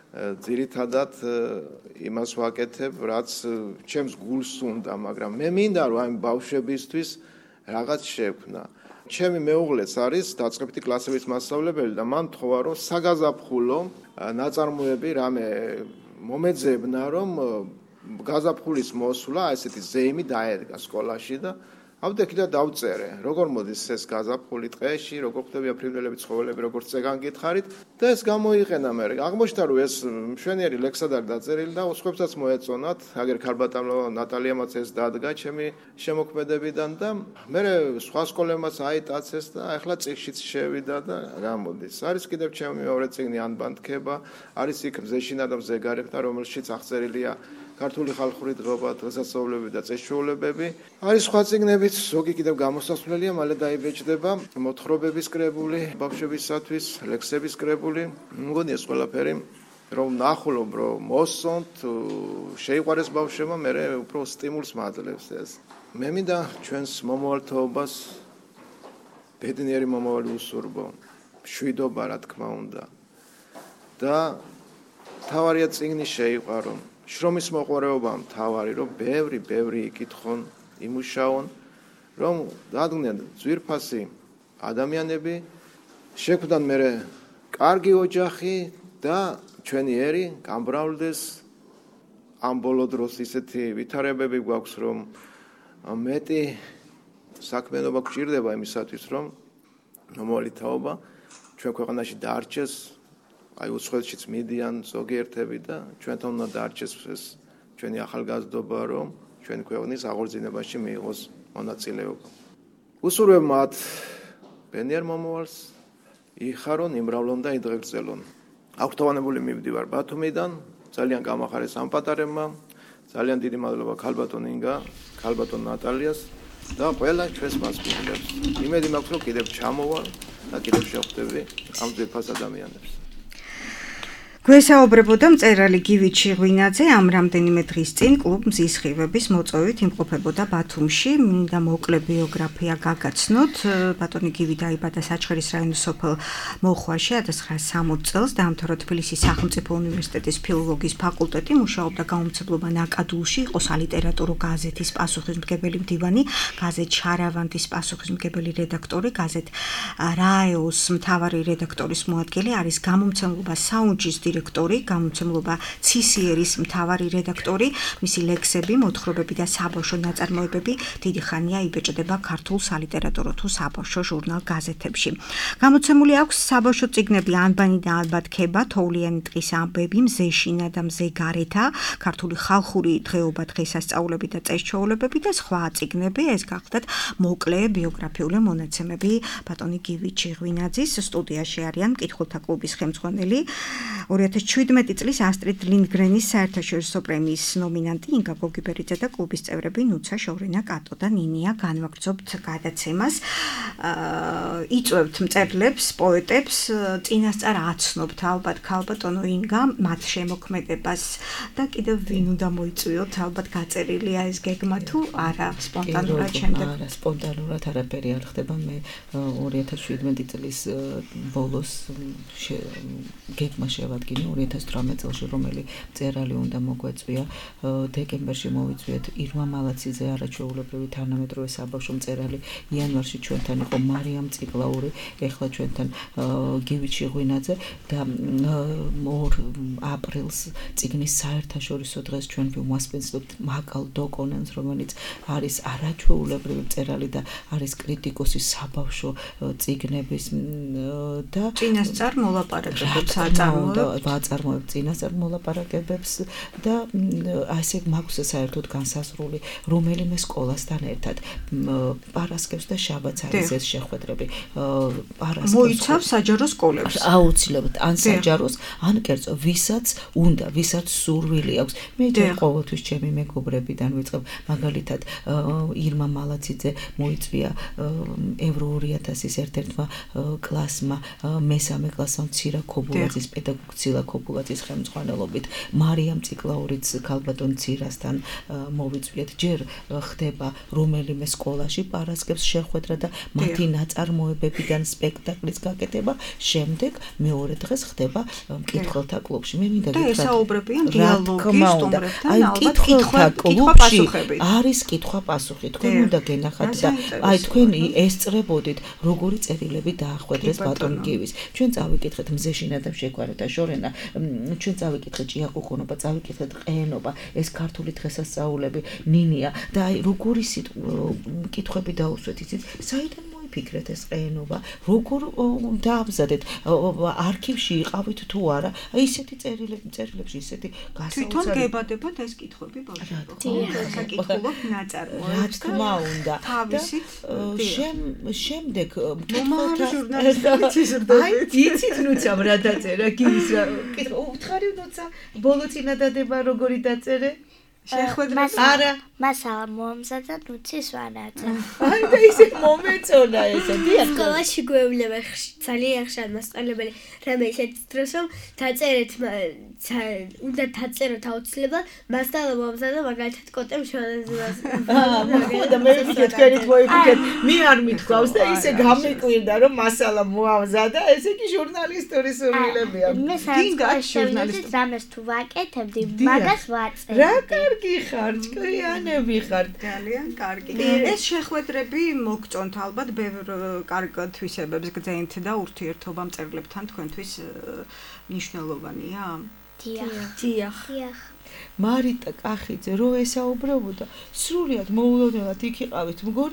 Speaker 6: ძირითადად იმას ვაკეთებ, რაც ჩემს გულს უნდა, მაგრამ მე მინდა რომ ამ ბავშვებისთვის რაღაც შექმნა. ჩემი მეუღლეც არის დაწყებითი კლასების მასწავლებელი და მან თქვა, რომ საგაზაფხულო ნაწარმოები რამე მომეძებნა, რომ გაზაფხულის მოსვლა, ესეთი ზეიმი დაედგა სკოლაში და ავდექი და დავწერე, როგორ მოდის ეს გაზაფხული ტყეში, როგორ ხდებიან ფრინველები, ცხოველები, როგორ წეგან გითხარით და ეს გამოიყენა მე. აღმოჩნდა, რომ ეს მშვენიერი ლექსად არის დაწერილი და სხვებსაც მოეწონათ, აგერ ქალბატონო ნატალიამაც ეს დადგა ჩემი შემოქმედებიდან და მე სხვა სკოლებმაც აიტაცეს და ახლა წიგნშიც შევიდა და გამოდის. არის კიდევ ჩემი მეორე წიგნი ანბანდქება, არის იქ მზეშინა და მზეგარებთან, რომელშიც აღწერილია ქართული ხალხური დღეობა, დღესასწაულები და წესჩვეულებები. არის სხვა წიგნებიც, ზოგი კიდევ გამოსასვლელია, მალე დაიბეჭდება, მოთხრობების კრებული, ბავშვებისათვის, ლექსების კრებული. მგონია ეს ყველაფერი, რომ ნახულობ, რომ მოსწონთ, შეიყვარეს ბავშვებმა, მე უფრო სტიმულს მაძლევს ეს. მე მინდა ჩვენს მომავალთაობას ბედნიერი მომავალი უსურბო, მშვიდობა, რა თქმა უნდა. და თავარია წიგნი შეიყვარო. შრომის მოყვარეობა მთავარი, რომ ბევრი იკითხონ, იმუშაონ, რომ დადგნენ ძვირფასი ადამიანები, შექმნან მერე კარგი ოჯახი და ჩვენი ერი გამბრავლდეს. ამ ბოლო დროს ისეთი ვითარებები გვაქვს, რომ მეტი საქმიანობა გვჭირდება იმისათვის, რომ მომავალი თაობა ჩვენ ქვეყანაში დაარჩეს, აი უცხოეთშიც მიდიან ზოგიერთები და ჩვენთან უნდა დაარჩეს ეს ჩვენი ახალგაზრდობა, რომ ჩვენი ქვეყნის აღორძინებაში მიიღოს მონაწილეობა. უსურვებ მათ ბენიერ მომავალს, იხარონ, იმრავლონ და იდღეგრძელონ. აღფრთოვანებული მივდივარ ბათუმიდან, ძალიან გამახარეს ამ პატარებმა, ძალიან დიდი მადლობა ქალბატონ ინგა, ქალბატონ ნატალიას და ყველა ჩვენს მასპინძლებს. იმედი მაქვს, რომ კიდევ ჩამოვალ და კიდევ შევხვდები ამ ძვირფას ადამიანებს.
Speaker 2: გვესაუბრებოდა მწერალი გივი ჩიღვინაძე, ამ რამდენიმე დღის წინ კლუბ მზის სხივების მოწვევით იმყოფებოდა ბათუმში. მინდა მოკლე ბიოგრაფია გაგაცნოთ. ბატონი გივი დაიბადა საჩხერის რაიონის სოფელ მოხვაში 1960 წელს, დაამთავრა თბილისის სახელმწიფო უნივერსიტეტის ფილოლოგიის ფაკულტეტი, მუშაობდა გამომცემლობა ნაკადულში, იყო სალიტერატურო გაზეთის პასუხისმგებელი მდივანი, გაზეთ შარავანდის პასუხისმგებელი რედაქტორი, გაზეთ რაეოს მთავარი რედაქტორის მოადგილე, არის გამომცემლობა საუნჯის დირექტორი, გამომცემლობა ცისიერის მთავარი რედაქტორი, მისი ლექსები, მოთხრობები და საბავშვო ნაწარმოებები დიდი ხანია იბეჭდება ქართულ სალიტერატურო თუ საბავშვო ჟურნალ გაზეთებში. გამოცემული აქვს საბავშვო წიგნები ანბანი და ალბათქება, თოვლიანი ტყის ამბები, მზეშინა და მზეგარეთა, ქართული ხალხური დღეობა, დღესასწაულები და წესჩვეულებები და სხვა წიგნები. ეს გახლდათ მოკლე ბიოგრაფიული მონაცემები ბატონი გივი ჩიღვინაძის. სტუდიაში არიან მკითხველთა კლუბის ხელმძღვანელი 2017 წლის ასტრიდ ლინდგრენის საერთაშორისო პრემიის ნომინანტი ინგა გოგიბერიძე და კლუბის წევრები ნუცა, შორინა, კატო და ნინია განვაგრძობთ გადაცემას. იწვევთ მწერლებს, პოეტებს, წინასწარ აცნობთ ალბათ ქალბატონო ინგა მათ შემოქმედებას და კიდევ ვინ უნდა მოიწვიოთ, ალბათ გაწერილია ეს გეგმა თუ არა სპონტანურად შემდეგ.
Speaker 3: არა, სპონტანურად არაფერი არ ხდება. მე 2017 წლის ბოლოს გეგმა შევადგინე 2018 წელს, რომელი მწერალი უნდა მოგვეწვია. დეკემბერში მოვიწვიეთ ირმა მალაციძე, არაჩვეულებრივი თანამედროვე საბავშვო მწერალი. იანვარში ჩვენთან იყო მარიამ ციკლაური, ეხლა ჩვენთან გივი ჩიღვინაძე და 2 აპრილს წიგნის საერთაშორისო დღეს ჩვენ ვიმასპინძლებთ მაკალ დოკონენს, რომელიც არის არაჩვეულებრივი მწერალი და არის კრიტიკოსი საბავშვო წიგნების და
Speaker 2: წინასწარ მოლაპარაკებებს
Speaker 3: ვაწარმოებ წინასწარ მოლაპარაკებებს და ასე მაქვს საერთოდ განსაზღვრული რომელიმე სკოლასთან ერთად პარასკევს და შაბათს არის ეს შეხვედრები.
Speaker 2: პარასკევს მოიცავს საჯარო სკოლებს.
Speaker 3: აუცილებლად ან საჯაროს, ან კერძო ვისაც უნდა, ვისაც სურვილი აქვს. მე ყოველთვის ჩემი მეგობრებიდან ვიწყებ, მაგალითად ირმა მალაციძე მოიწვია ევრო 2000-ის ერთ-ერთმა კლასმა, მესამე კლასმა მცირა ქობულაძის პედაგოგ ცილა ქობულაძის ხელმძღვანელობით, მარიამ ციკლაურიც ქალბატონ ცირასთან მოვიწვიეთ. ჯერ ხდება რომელიმე სკოლაში პარასკევს შეხვედრა და მათი ნაწარმოებებიდან სპექტაკლის გაკეთება, შემდეგ მეორე დღეს ხდება მკითხველთა კლუბში. მე მინდა
Speaker 2: გითხრათ და ესაუბრებიან დიალოგი სტუმრებთან, ალბათ
Speaker 3: კითხვა-პასუხები. არის კითხვა-პასუხი. თქვენ უნდა გენახათ და აი თქვენ ესწრებოდით როგორი წერილები დაახვედრეს ბატონ გივის. ჩვენ წავიკითხეთ მზეშინა და შეგვარეთა შორენა, ჩვენ წავიკითხეთ ჭიაყუყონობა, წავიკითხეთ ყენობა, ეს ქართული დღესასწაულები, ნინია და აი როგორი კითხვები დაუსვეთ, იცით, საიდან მოიფიქრეთ ეს ყენობა, როგორ დააბზადეთ, არქივში იყავით თუ არა, აი ისეთი წერილებში ისეთი გასაოცარი.
Speaker 2: თვითონ გებადებათ ეს კითხვები ბავშვებო. საკითხულობ ნაწარმოებს.
Speaker 3: რა თქმა უნდა.
Speaker 2: თავისით
Speaker 3: შემდეგ
Speaker 2: მომავალ ჟურნალისტების ზრდები.
Speaker 3: აი იცით ნუცა რა დაწერა გივის რა კითხვა უთხარი ნუცა ბოლო წინა დადება როგორი დაწერე
Speaker 2: შეხვედრა
Speaker 3: არა
Speaker 4: მასალა მომზადა ნუცის ვანაძე.
Speaker 3: აი და ისე მომეწონა ესა დიახ
Speaker 7: სკოლაში გვეუბნება ძალიან ხშირად მასწავლებელი რამე ისეთ დროს რომ დაწერეთ უნდა დაწეროთ აუცილებლად მასალა მომზადა მაგალითად კოტემ შევანაზებას.
Speaker 3: და მე ვიფიქრე თქვენით მოიფიქრეთ მე არ მithქვავს და ისე გამიკვირდა რომ მასალა მოამზადა ესე იგი ჟურნალისტური სურვილებია.
Speaker 4: მე ჟურნალისტი რამეს თუ ვაკეთებდი მაგას ვაწერდი.
Speaker 3: რა კარგი ხარ ჭკვიანები ხარ
Speaker 2: ძალიან კარგი. ეს შეხვედრები მოგწონთ ალბათ ბევრ კარგ თვისებებს გძენთ და ურთიერთობა მწერლებთან თქვენთვის მნიშვნელოვანია?
Speaker 7: დიახ.
Speaker 3: მარიტა კახიძე რო ესაუბრებოდა სრულიად მოულოდნელად იქ იყავით მგონი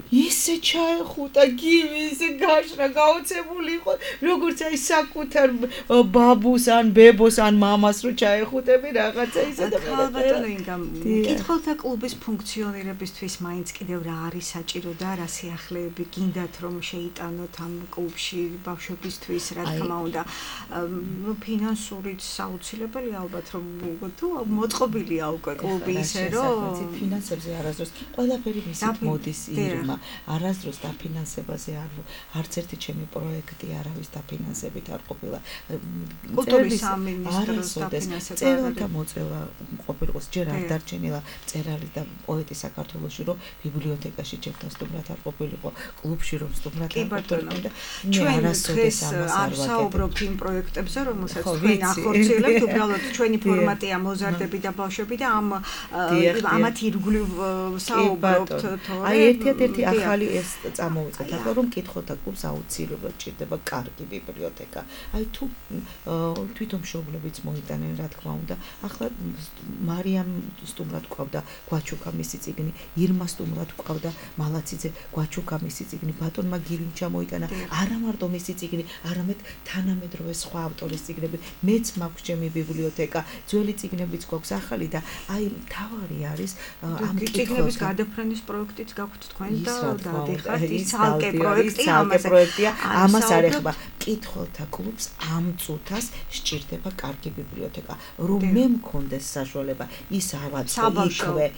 Speaker 3: ისე ჩაეხუტა გივი, ისე გაშრა, გაოცებული იყო, როგორც აი საკუთარ ბაბუს ან ბებოს ან მამას რო ჩაეხუტები რაღაცა ისე და
Speaker 2: ბატონო ინგა კითხულთა კლუბის ფუნქციონირებისთვის მაინც კიდევ რა არის საჭირო და რა სიახლეები გინდათ რომ შეიტანოთ ამ კლუბში ბავშვებისთვის რა თქმა უნდა ფინანსურით საუცილებელი ალბათ რომ თუ მოწყობილია უკვე კლუბი ისე რომ
Speaker 3: ფინანსებზე არასდროს ყველაფერი მისით მოდის ირმა არასდროს დაფინანსებაზე არც ერთი ჩემი პროექტი არავის დაფინანსებით არ ყოფილა
Speaker 2: კულტურის სამინისტროს დაფინანსება
Speaker 3: წერილთა მოწევა ყოფილიყოს ჯერ არ დარჩენილა წერალი და პოეტი საქართველოში რომ ბიბლიოთეკაში ჩემთან სტუმრად არ ყოფილიყო კლუბში რომ სტუმრად არ ყოფილიყო და
Speaker 2: ჩვენ დღეს არ საუბრობთ იმ პროექტებზე რომელსაც თქვენ ახორციელებთ უბრალოდ ჩვენი ფორმატია მოზარდები და ბავშვები და ამათ ირგვლივ საუბრობთ თორე
Speaker 3: აი ერთ-ერთი ახალი ეს წამოვიწყეთ ახლა რომ კითხოთ კლუბს აუცილებლად ჭირდება კარგი ბიბლიოთეკა აი თუ თვითონ მშობლებიც მოიტანენ რა თქმა უნდა ახლა მარიამ სტუმრად ყავდა გვაჩუკა მისი წიგნი ირმა სტუმრად ყავდა მალაციძე გვაჩუკა მისი წიგნი ბატონმა გირინჩა მოიტანა არა მარტო მისი წიგნი არამედ თანამედროვე სხვა ავტორის წიგნები მეც მაქვს ჩემი ბიბლიოთეკა ძველი წიგნებიც გვაქვს ახალი და აი თავარი არის
Speaker 2: ამ წიგნების გადაფრენის პროექტიც გაქვთ თქვენ და დადიხართ ის ცალკე პროექტია
Speaker 3: ამას არ ეხება კითხულთა კლუბს ამ წუთას სჭირდება კარგი ბიბლიოთეკა რომ მე მქონდეს საშუალება ის ავაწყო იქვე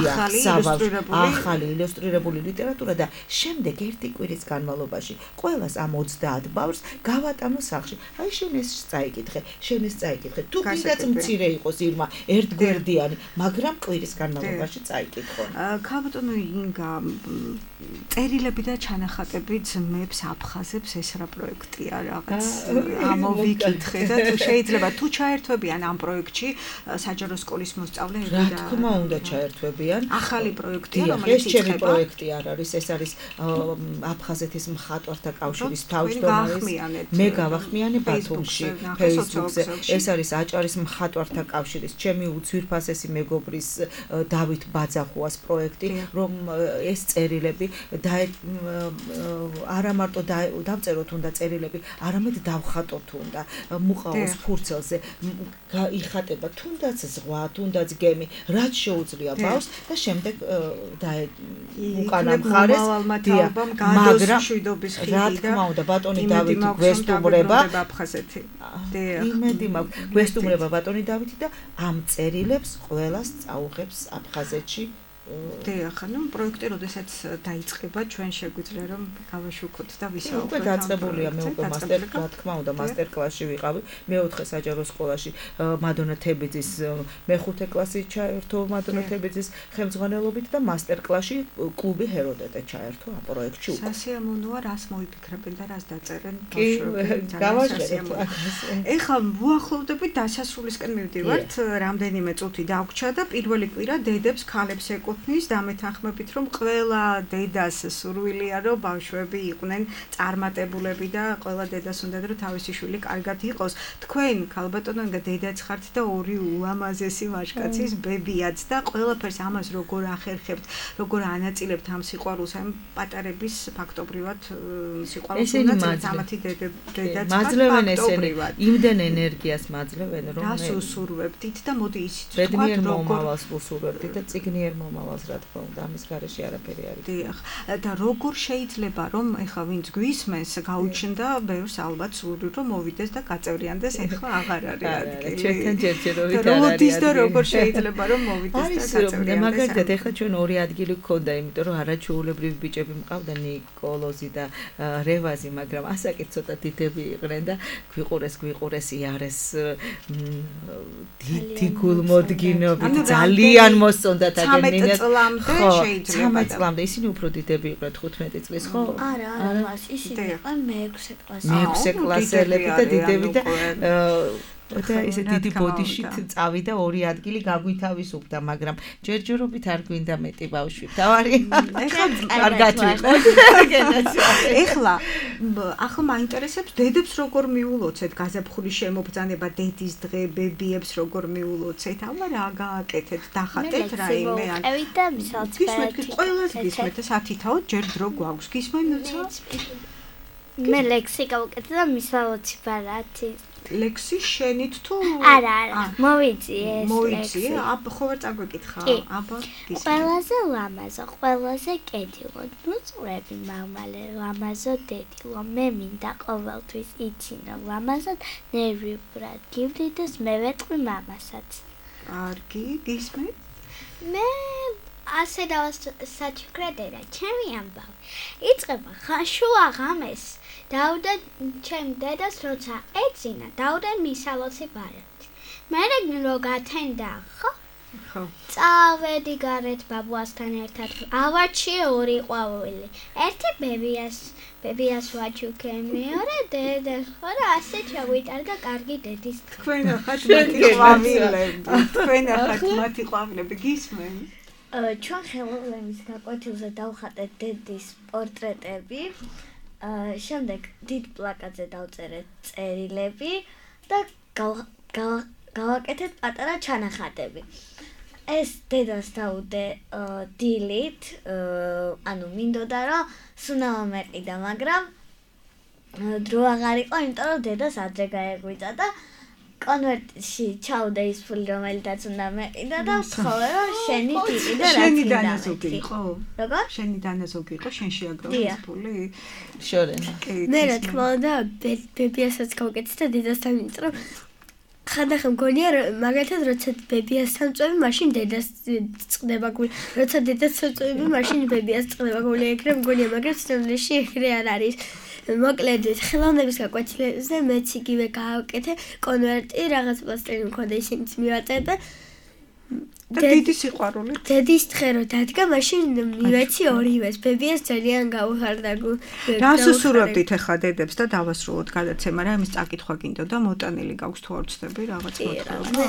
Speaker 3: ახალი ილუსტრირებული ლიტერატურა და შემდეგ ერთი კვირის განმავლობაში ყველას ამ 30 ბავშვს გავატანო სახლში აი შენ ეს წაიკითხე თუ კიდაც მცირე იყოს ირმა ერთგვერდიანი მაგრამ კვირის განმავლობაში წაიკითხო
Speaker 2: ქაბატონო ინგა წერილები და ჩანახატები ძმებს აფხაზებს ეს რა პროექტია რაღაც ამოვიკითხე და თუ შეიძლება თუ ჩაერთვებიან ამ პროექტში საჯარო სკოლის მოსწავლეები
Speaker 3: რა თქმა უნდა ჩაერთვებიან
Speaker 2: ახალი პროექტია
Speaker 3: რომელიც ეს ჩემი პროექტი არ არის ეს არის აფხაზეთის მხატვართა კავშირის თავმჯდომარის მე გავახმიანე ბათუმში ფეისბუქზე ეს არის აჭარის მხატვართა კავშირის ჩემი უძვირფასესი მეგობრის დავით ბაძახუას პროექტი რომ ეს წერილები არა მარტო დავწეროთ უნდა წერილები არამედ დავხატოთ უნდა მუყაოს ფურცელზე იხატება თუნდაც ზღვა თუნდაც გემი რაც შეუძლია ბავშვს და შემდეგ უკანა მხარეს მაგრამ რა თქმა უნდა ბატონი დავითი გვესტუმრება აფხაზეთი იმედი მაქვს გვესტუმრება ბატონი დავითი და ამ წერილებს ყველას წაუღებს აფხაზეთში
Speaker 2: დიახ, ну პროექტი როდესაც დაიწყება, ჩვენ შეგვიძლია რომ გავაშუქოთ და ვისაუბროთ.
Speaker 3: უკვე დაწყებულია, მე უკვე მასტერ, რა თქმა უნდა, მასტერ კლასში ვიყავი. მეოთხე საჯარო სკოლაში მადონა თებიძის მეხუთე კლასი ჩაერთო მადონა თებიძის ხელმძღვანელობით და მასტერ კლასში კლუბი ჰეროდეტე ჩაერთო ამ პროექტში.
Speaker 2: სასიამოვნოა, რას მოიფიქრებენ და რას დაწერენ
Speaker 3: ბავშვები.
Speaker 2: ეხლა ვუახლოვდებით დასასრულისკენ მივდივართ, რამდენიმე წუთი დაგვრჩა და პირველი კვირა დედებს ქალებს ეკუთვნის დამეთანხმებით რომ ყველა დედას სურვილია რომ ბავშვები იყვნენ წარმატებულები და ყველა დედას უნდა რომ თავისი შვილი კარგად იყოს. თქვენ ქალბატონო დედაც ხართ და ორი ულამაზესი ვაჟკაცის ბებიაც და ყველაფერს ამას როგორ ახერხებთ, როგორ ანაწილებთ ამ სიყვარულს, ამ პატარების ფაქტობრივად სიყვარულს უნდა ამათი დედაც
Speaker 3: მაძლევენ ესენი იმდენ ენერგიას მაძლევენ რომ
Speaker 2: რას უსურვებთ და მოდი ისიც
Speaker 3: თქვათ როგორ უსურვებთ და წიგნიერ მომავალს რა თქმა უნდა ამის გარეშე არაფერი არის.
Speaker 2: დიახ და როგორ შეიძლება რომ ეხლა ვინც გვისმენს გაუჩნდა ბევრს ალბათ სურვილი რომ მოვიდეს და გაწევრიანდეს ეხლა აღარ არის ადგილი.
Speaker 3: ჩვენთან ჯერჯერობით არ
Speaker 2: არის. და როგორ შეიძლება რომ მოვიდეს და გაწევრიანდეს.
Speaker 3: მაგალითად ეხლა ჩვენ ორი ადგილი გქონდა იმიტომ რომ არაჩვეულებრივი ბიჭები მყავდა ნიკოლოზი და რევაზი მაგრამ ასაკით ცოტა დიდები იყვნენ და გვიყურეს იარეს დიდი გულმოდგინობით ძალიან მოსწონდათ ადამიანს
Speaker 2: 13 წლამდე შეიძლება
Speaker 3: 13 წლამდე ისინი უფრო დიდები იყვნენ 15 წლის ხო?
Speaker 5: არა ისინი იყვნენ მე-6 კლასელი.
Speaker 3: მე-6 კლასელები და დიდები და და ესე დიდი ბოდიშით წავიდა 2 ადგილი გაგვითავისუფლდა, მაგრამ ჯერჯერობით არ გვინდა მეტი ბავშვი. დავარი. კარგად ვიყოთ.
Speaker 2: ეხლა ახლა მაინტერესებს დედებს როგორ მიულოცეთ გაზაფხულის შემობრძანება, დედის დღე, ბებიებს როგორ მიულოცეთ? ამა რა გააკეთეთ, დახატეთ რაიმე?
Speaker 4: მოვყევით და მისალცბერეთ.
Speaker 2: ყველას გისმენთ და სათითაოდ ჯერ დრო გვაქვს. გისმენოცა?
Speaker 4: მე ლექსი გავუკეთე და მისალოცბერეთი.
Speaker 2: ლექსი შენით თუ?
Speaker 4: არა, მოვიცი ეს.
Speaker 2: მოვიცი? აბა ხო ვერ წაგვეკითხა? აბა გისმენთ.
Speaker 4: ყველაზე ლამაზო, ყველაზე კეთილო, ნუ წვრები მამალე, ლამაზო დედილო, მე მინდა ყოველთვის იცინო ლამაზად, ნერვიულად გივდიდეს, მე ვეტყვი მამასაც.
Speaker 2: კარგი, გისმენთ?
Speaker 7: მე ასე დავასაჩუქრედერა, ჩემი ამბავი. იწყება შუა ღამეს. დავდე ჩემ დედას როცა ეძინა, დავდე მისალოცბერეთი. მე რო გათენდა, ხო?
Speaker 2: ხო.
Speaker 7: წავედი გარეთ ბაბუასთან ერთად. ავარჩი 2 ყვავილი. ერთი ბებიას ვაჩუქე, მეორე დედას. ხო და ასე ჩავიტარდა კარგი დედის.
Speaker 2: თქვენ ახათ მათი ყვავილები. თქვენ ახათ მათი ყვავილები გისმენთ?
Speaker 5: ჩვენ ხელოვნების გაკვეთილზე დავხატეთ დედის პორტრეტები. შემდეგ დიდ პლაკატზე დავწერეთ წერილები და გავაკეთეთ პატარა ჩანახატები. ეს დედას დავუდე დილით, ანუ მინდოდა რომ სუნავა მეყიდა, მაგრამ დრო აღარ იყო, იმიტომ რომ დედას ადრე გაეგვიწყდა და კონვერტში ჩაუდა ის ფული, რომელთაც უნდა მეყიდა და ვთხოვე რომ შენი დიდი და რა
Speaker 2: შენი დანაზოგი იყო?
Speaker 5: როგორ?
Speaker 2: შენი დანაზოგი იყო, შენ შეაგროვე ეს ფული?
Speaker 3: შორენა.
Speaker 7: მე რა თქმა უნდა ბებიასაც გავუკეთე და დედასთან ვიწრო. ხანდახან მგონია მაგალითად როცა ბებიასთან წვევი, მაშინ დედას წყდება გული. როცა დედას წვევი, მაშინ ბებიას წყდება გული. ეგრე მგონია, მაგრამ სცენაში ეგრე არ არის. მოკლედ ხელოვნების გაკვეთილზე მეც იგივე გავაკეთე კონვერტი, რაღაც პლასტილი მქონდა, ისინიც მივაწედე.
Speaker 2: და დიდი სიყვარული.
Speaker 7: დედის დღე რო დადგა, მაშინ მივეცი ორივეს. ბებიას ძალიან გავუხარდა.
Speaker 2: რას უსურვებდით ახლა დედებს და დავასრულოთ გადაცემა, რა იმის წაკითხვა გინდოდა, მოტანილი გაქვს თუ არ ვცდები რაღაც მოთხრობა?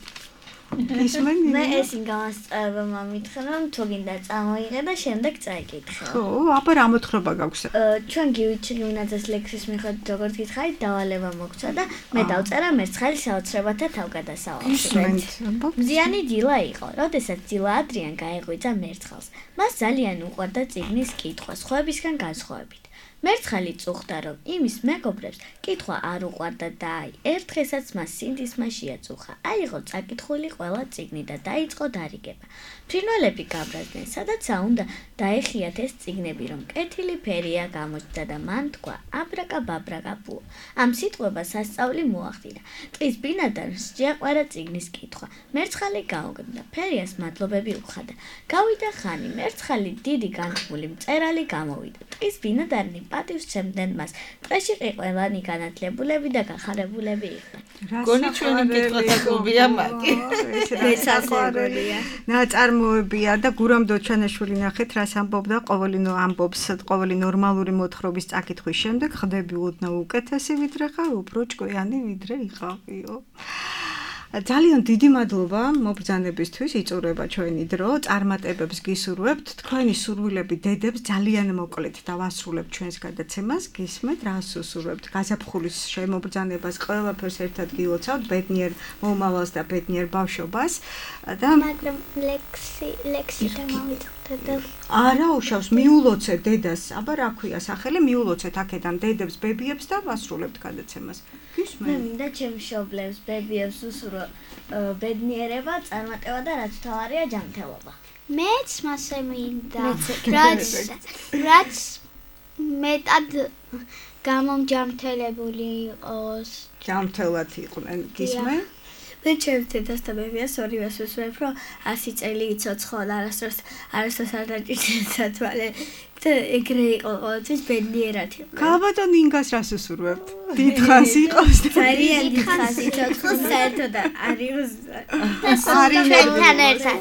Speaker 2: ისმენი?
Speaker 5: მე ეს ინგავასწრება მომითხრა, რომ თუ გინდა წამოიღე და შემდეგ წაიკითხე.
Speaker 2: ხო, აბა რა მოთხრობა გაქვს?
Speaker 5: ჩვენ გიმნაზიის ლექსის მიხედვით როგორც გითხარით, დავალება მოგცა და მე დავწერა მერცხალი საოცრებათა თავგადასავალში. მზიანი დილა იყო, როდესაც დილა ადრიან გაეღვიძა მერცხალს. მას ძალიან უყვარდა წიგნის კითხვა, სხვებისგან განსხვავებით. მერცხალი წუხდა, რომ იმის მეგობრებს კითხვა არ უყვარდა და ერთ დღესაც მას სინდისმა შეაწუხა. აიღო წაკითხული ყველა წიგნი და დაიწყო დარიგება. ფრინველები გაბრაზდნენ, სადაც უნდა დაეხიათ ეს წიგნები, რომ კეთილი ფერია გამოჩნდა და მან თქვა: აბრაკა ბაბრაკა პუ. ამ სიტყვებას სასწაული მოახდინა. ტყის ბინადარს შეაყვარა წიგნის კითხვა. მერცხალი გაუგებდა, ფერიას მადლობები უხადა. გავიდა ხანი, მერცხალი დიდი განთქმული მწერალი გამოვიდა. ტყის ბინადარნი პატივს სცემდნენ მას. ტყეში ყველანი განათლებულები და გახარებულები იყვნენ.
Speaker 3: გონი ჩვენი კითხვა კლუბია მაგი.
Speaker 7: მესასერგელია.
Speaker 2: ნაწარმოებია და გურამ დოჩანაშვილი ნახეთ რას ამბობდა, ამბობს ყოველი ნორმალური მოთხრობის წაკითხვის შემდეგ ხდები უდნა უკეთესი ვიდრე ხარ, უფრო ჭკვიანი ვიდრე იყავიო. ძალიან დიდი მადლობა მობრძანებისთვის, იწურება ჩვენი დრო, წარმატებებს გისურვებთ, თქვენი სურვილები დედებს ძალიან მოკლედ დავასრულებთ ჩვენს გადაცემას, გისმენთ, რას უსურვებთ, გაზაფხულის შემობრძანებას, ყველაფერს ერთად გილოცავთ, ბედნიერ მომავალს და ბედნიერ ბავშვობას და
Speaker 4: მაგრამ ლექსი დამოვიწყდა.
Speaker 2: არა უშავს, მიულოცეთ დედას, აბა რა ქვია სახელი, მიულოცეთ აქედან დედებს, ბებიებს და ვასრულებთ გადაცემას.
Speaker 5: მე მინდა ჩემს მშობლებს, ბებიებს უსურვო ბედნიერება, წარმატება და რაც თავარია ჯანმრთელობა.
Speaker 4: მეც მასე მინდა. რაც მეტად გამომჯანმრთელებული იყოს.
Speaker 2: ჯანმრთელად იყვნენ, გისმენ?
Speaker 7: მე ჩემს დედას და ბებიას ორივეს ვუსურვებ, რომ 100 წელი იცოცხლონ, არასდროს არ დაჭირდება თვალე. და ეგრე იყო ყოველთვის ბედნიერად იყო.
Speaker 2: ქალბატონ ინგას რას უსურვებთ? დიდხანს იყოს და
Speaker 7: ძალიან დიდხანს იცოცხლოს საერთოდ არ იყოს.
Speaker 4: ჩვენთან ერთად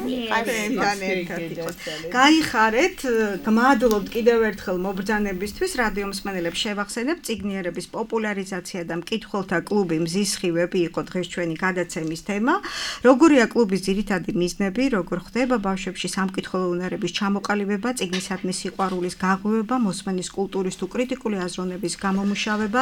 Speaker 2: იყოს. გაიხარეთ, გმადლობთ კიდევ ერთხელ მობრძანებისთვის. რადიო მსმენელებს შევახსენებ, წიგნიერების პოპულარიზაცია და მკითხველთა კლუბი მზისხივები იყო დღეს ჩვენი გადაცემის თემა. როგორია კლუბის ძირითადი მიზნები, როგორ ხდება ბავშვებში სამკითხველო უნარების ჩამოყალიბება, წიგნისადმი სიყვარულის გაღვივება, მოსმენის კულტურის თუ კრიტიკული აზროვნების გამომუშავება,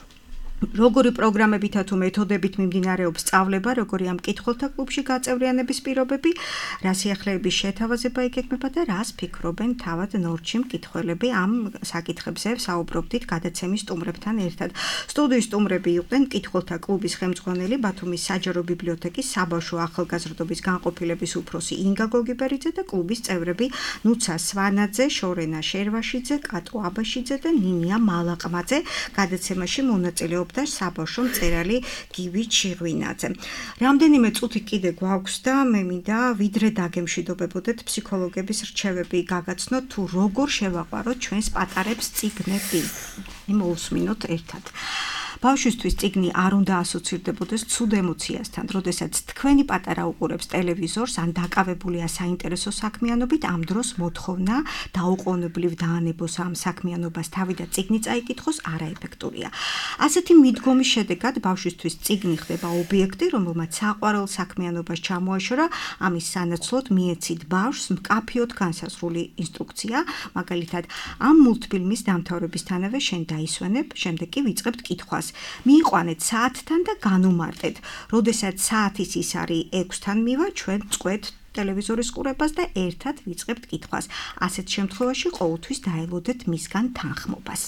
Speaker 2: როგორი პროგრამებითა თუ მეთოდებით მიმდინარეობს სწავლება, როგორი ამ მკითხველთა კლუბში გაწევრიანების პირობები, რა სიახლეების შეთავაზება იგეგმება და რას ფიქრობენ თავად ნორჩი მკითხველები ამ საკითხებზე საუბრობდით გადაცემის სტუმრებთან ერთად. სტუდიის სტუმრები იყვნენ მკითხველთა კლუბის ხელმძღვანელი ბათუმის საჯარო ბიბლიოთეკის საბავშვო ახალგაზრდობის განყოფილების უფროსი ინგა გოგიბერიძე და კლუბის წევრები ნუცა სვანაძე, შორენა შერვაშიძე, კატო აბაშიძე და ნინია მალაყმაძე. გადაცემაში მონაწილეობდნენ და საბავშვო მწერალი გივი ჩიღვინაძე. რამდენიმე წუთი კიდე გვაქვს და მე მინდა ვიდრე დაგემშვიდობებოდეთ ფსიქოლოგების რჩევები გაგაცნოთ თუ როგორ შევაყვაროთ ჩვენს პატარებს წიგნები. მოვუსმინოთ ერთად. ბავშვისთვის წიგნი არ უნდა ასოცირდებოდეს ცუდ ემოციასთან, როდესაც თქვენი პატარა უყურებს ტელევიზორს ან დაკავებულია საინტერესო საქმიანობით, ამ დროს მოთხოვნა დაუყოვნებლივ დაანებოს ამ საქმიანობას თავი და წიგნი წაიკითხოს არაეფექტურია. ასეთი მიდგომის შედეგად ბავშვისთვის წიგნი ხდება ობიექტი, რომელმაც საყვარელ საქმიანობას ჩამოაშორა, ამის სანაცვლოდ მიეცით ბავშვს მკაფიოდ განსაზღვრული ინსტრუქცია, მაგალითად, ამ მულტფილმის დამთავრებისთანავე შენ დაისვენებ, შემდეგ კი ვიწყებთ კითხვას. მიიყვანეთ საათთან და განუმარტეთ. როდესაც საათის ის არის 6-თან მივა, ჩვენ წყვეთ ტელევიზორის ყურებას და ერთად ვიწყებთ კითხვას. ასეთ შემთხვევაში ყოველთვის დაელოდეთ მისგან თანხმობას.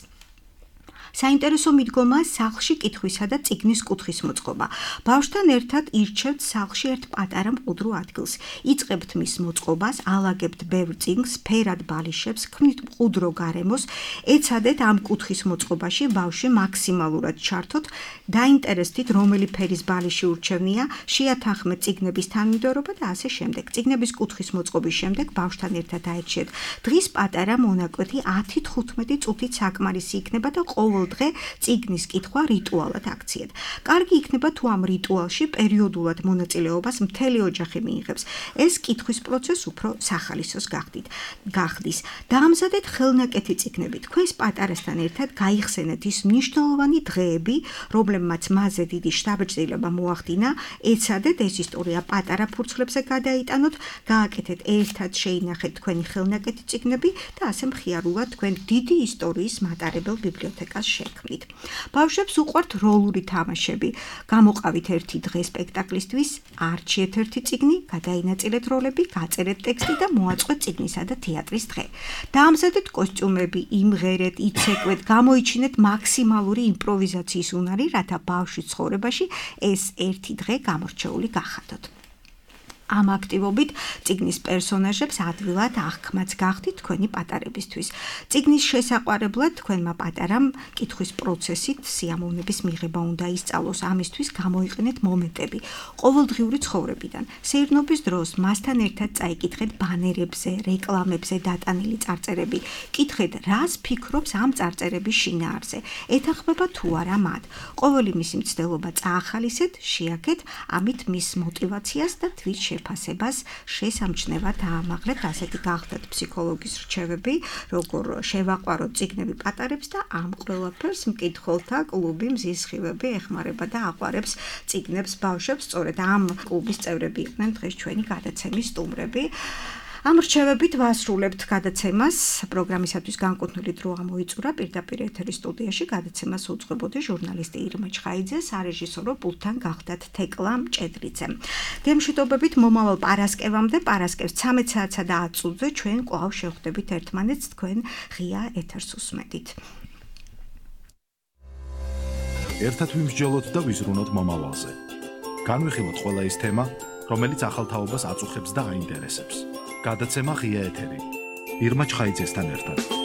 Speaker 2: საინტერესო მიდგომაა სახლში კითხვისა და წიგნის კუთხის მოწყობა. ბავშვთან ერთად ირჩევთ სახლში ერთ პატარა მყუდრო ადგილს. იწყებთ მის მოწყობას, ალაგებთ ბევრ წიგნს, ფერად ბალიშებს, ქმნით მყუდრო გარემოს, ეცადეთ ამ კუთხის მოწყობაში ბავშვი მაქსიმალურად ჩართოთ, დაინტერესდით რომელი ფერის ბალიში ურჩევნია, შეათანხმეთ წიგნების თანმიმდევრობა და ასე შემდეგ. წიგნების კუთხის მოწყობის შემდეგ ბავშვთან ერთად აერჩიეთ. დღის პატარა მონაკვეთი 10-15 წუთით საკმარისი იქნება და ყოველ დღე წიგნის კითხვა რიტუალად აქციეთ. კარგი იქნება თუ ამ რიტუალში პერიოდულად მონაწილეობას მთელი ოჯახი მიიღებს. ეს კითხვის პროცესს უფრო სახალისოს გახდის. დაამზადეთ ხელნაკეთი წიგნები. თქვენს პატარასთან ერთად გაიხსენეთ ის მნიშვნელოვანი დღეები, რომლებმაც მასზე დიდი შთაბეჭდილება მოახდინა. ეცადეთ ეს ისტორია პატარა ფურცლებზე გადაიტანოთ, გააკეთეთ ერთად შეინახეთ თქვენი ხელნაკეთი წიგნები და ასე მხიარულად თქვენ დიდი ისტორიის მატარებელ ბიბლიოთეკას შექმნით. ბავშვებს უყვართ როლური თამაშები. გამოყავით ერთი დღე სპექტაკლისთვის, არჩიეთ ერთი წიგნი, გადაინაწილეთ როლები, გაწერეთ ტექსტი და მოაწყვეთ წიგნისა და თეატრის დღე. დაამზადეთ კოსტიუმები, იმღერეთ, იცეკვეთ, გამოიჩინეთ მაქსიმალური იმპროვიზაციის უნარი, რათა ბავშვის ცხოვრებაში ეს ერთი დღე გამორჩეული გახადოთ. ამ აქტივობით წიგნის პერსონაჟებს ადვილად აღქმაც გახდით თქვენი პატარებისთვის. წიგნის შესაყვარებლად თქვენმა პატარამ კითხვის პროცესით სიამოვნების მიღება უნდა ისწავლოს. ამისთვის გამოიყენეთ მომენტები ყოველდღიური ცხოვრებიდან. სეირნობის დროს მასთან ერთად წაიკითხეთ ბანერებზე, რეკლამებზე დატანილი წარწერები. კითხეთ, რას ფიქრობს ამ წარწერების შინაარსზე. ეთანხმება თუ არა მათ. ყოველი მისი მცდელობა წაახალისეთ, შეაქეთ, ამით მის мотивაციას და თვით ფასებას შესამჩნევად აამაღლებთ. ასეთი გახდათ ფსიქოლოგის რჩევები, როგორ შევაყვაროთ წიგნები პატარებს და ამ ყველაფერს მკითხველთა კლუბი მზისხივები ეხმარება და აყვარებს წიგნებს ბავშვებს. სწორედ ამ კლუბის წევრები იყვნენ დღეს ჩვენი გადაცემის სტუმრები. ამ რჩევებით ვასრულებთ გადაცემას. პროგრამისათვის განკუთვნილი დრო ამოიწურა პირდაპირ ეთერის სტუდიაში. გადაცემას უძღვებოდი ჟურნალისტი ირმა ჩხაიძე, სარეჟისორო პულტთან გახდათ თეკლა მჭედრიძე. გემშვიდობებით მომავალ პარასკევამდე, პარასკევს 13 საათსა და 10 წუთზე ჩვენ კვლავ შევხვდებით ერთმანეთს თქვენ ღია ეთერს უსმენთ.
Speaker 1: ერთად ვიმსჯელოთ და ვიზრუნოთ მომავალზე. განვიხილოთ ყველა ის თემა, რომელიც ახალ თაობას აწუხებს და აინტერესებს. გადაცემა ღია ეთერი. ირმა ჩხაიძესთან ერთად.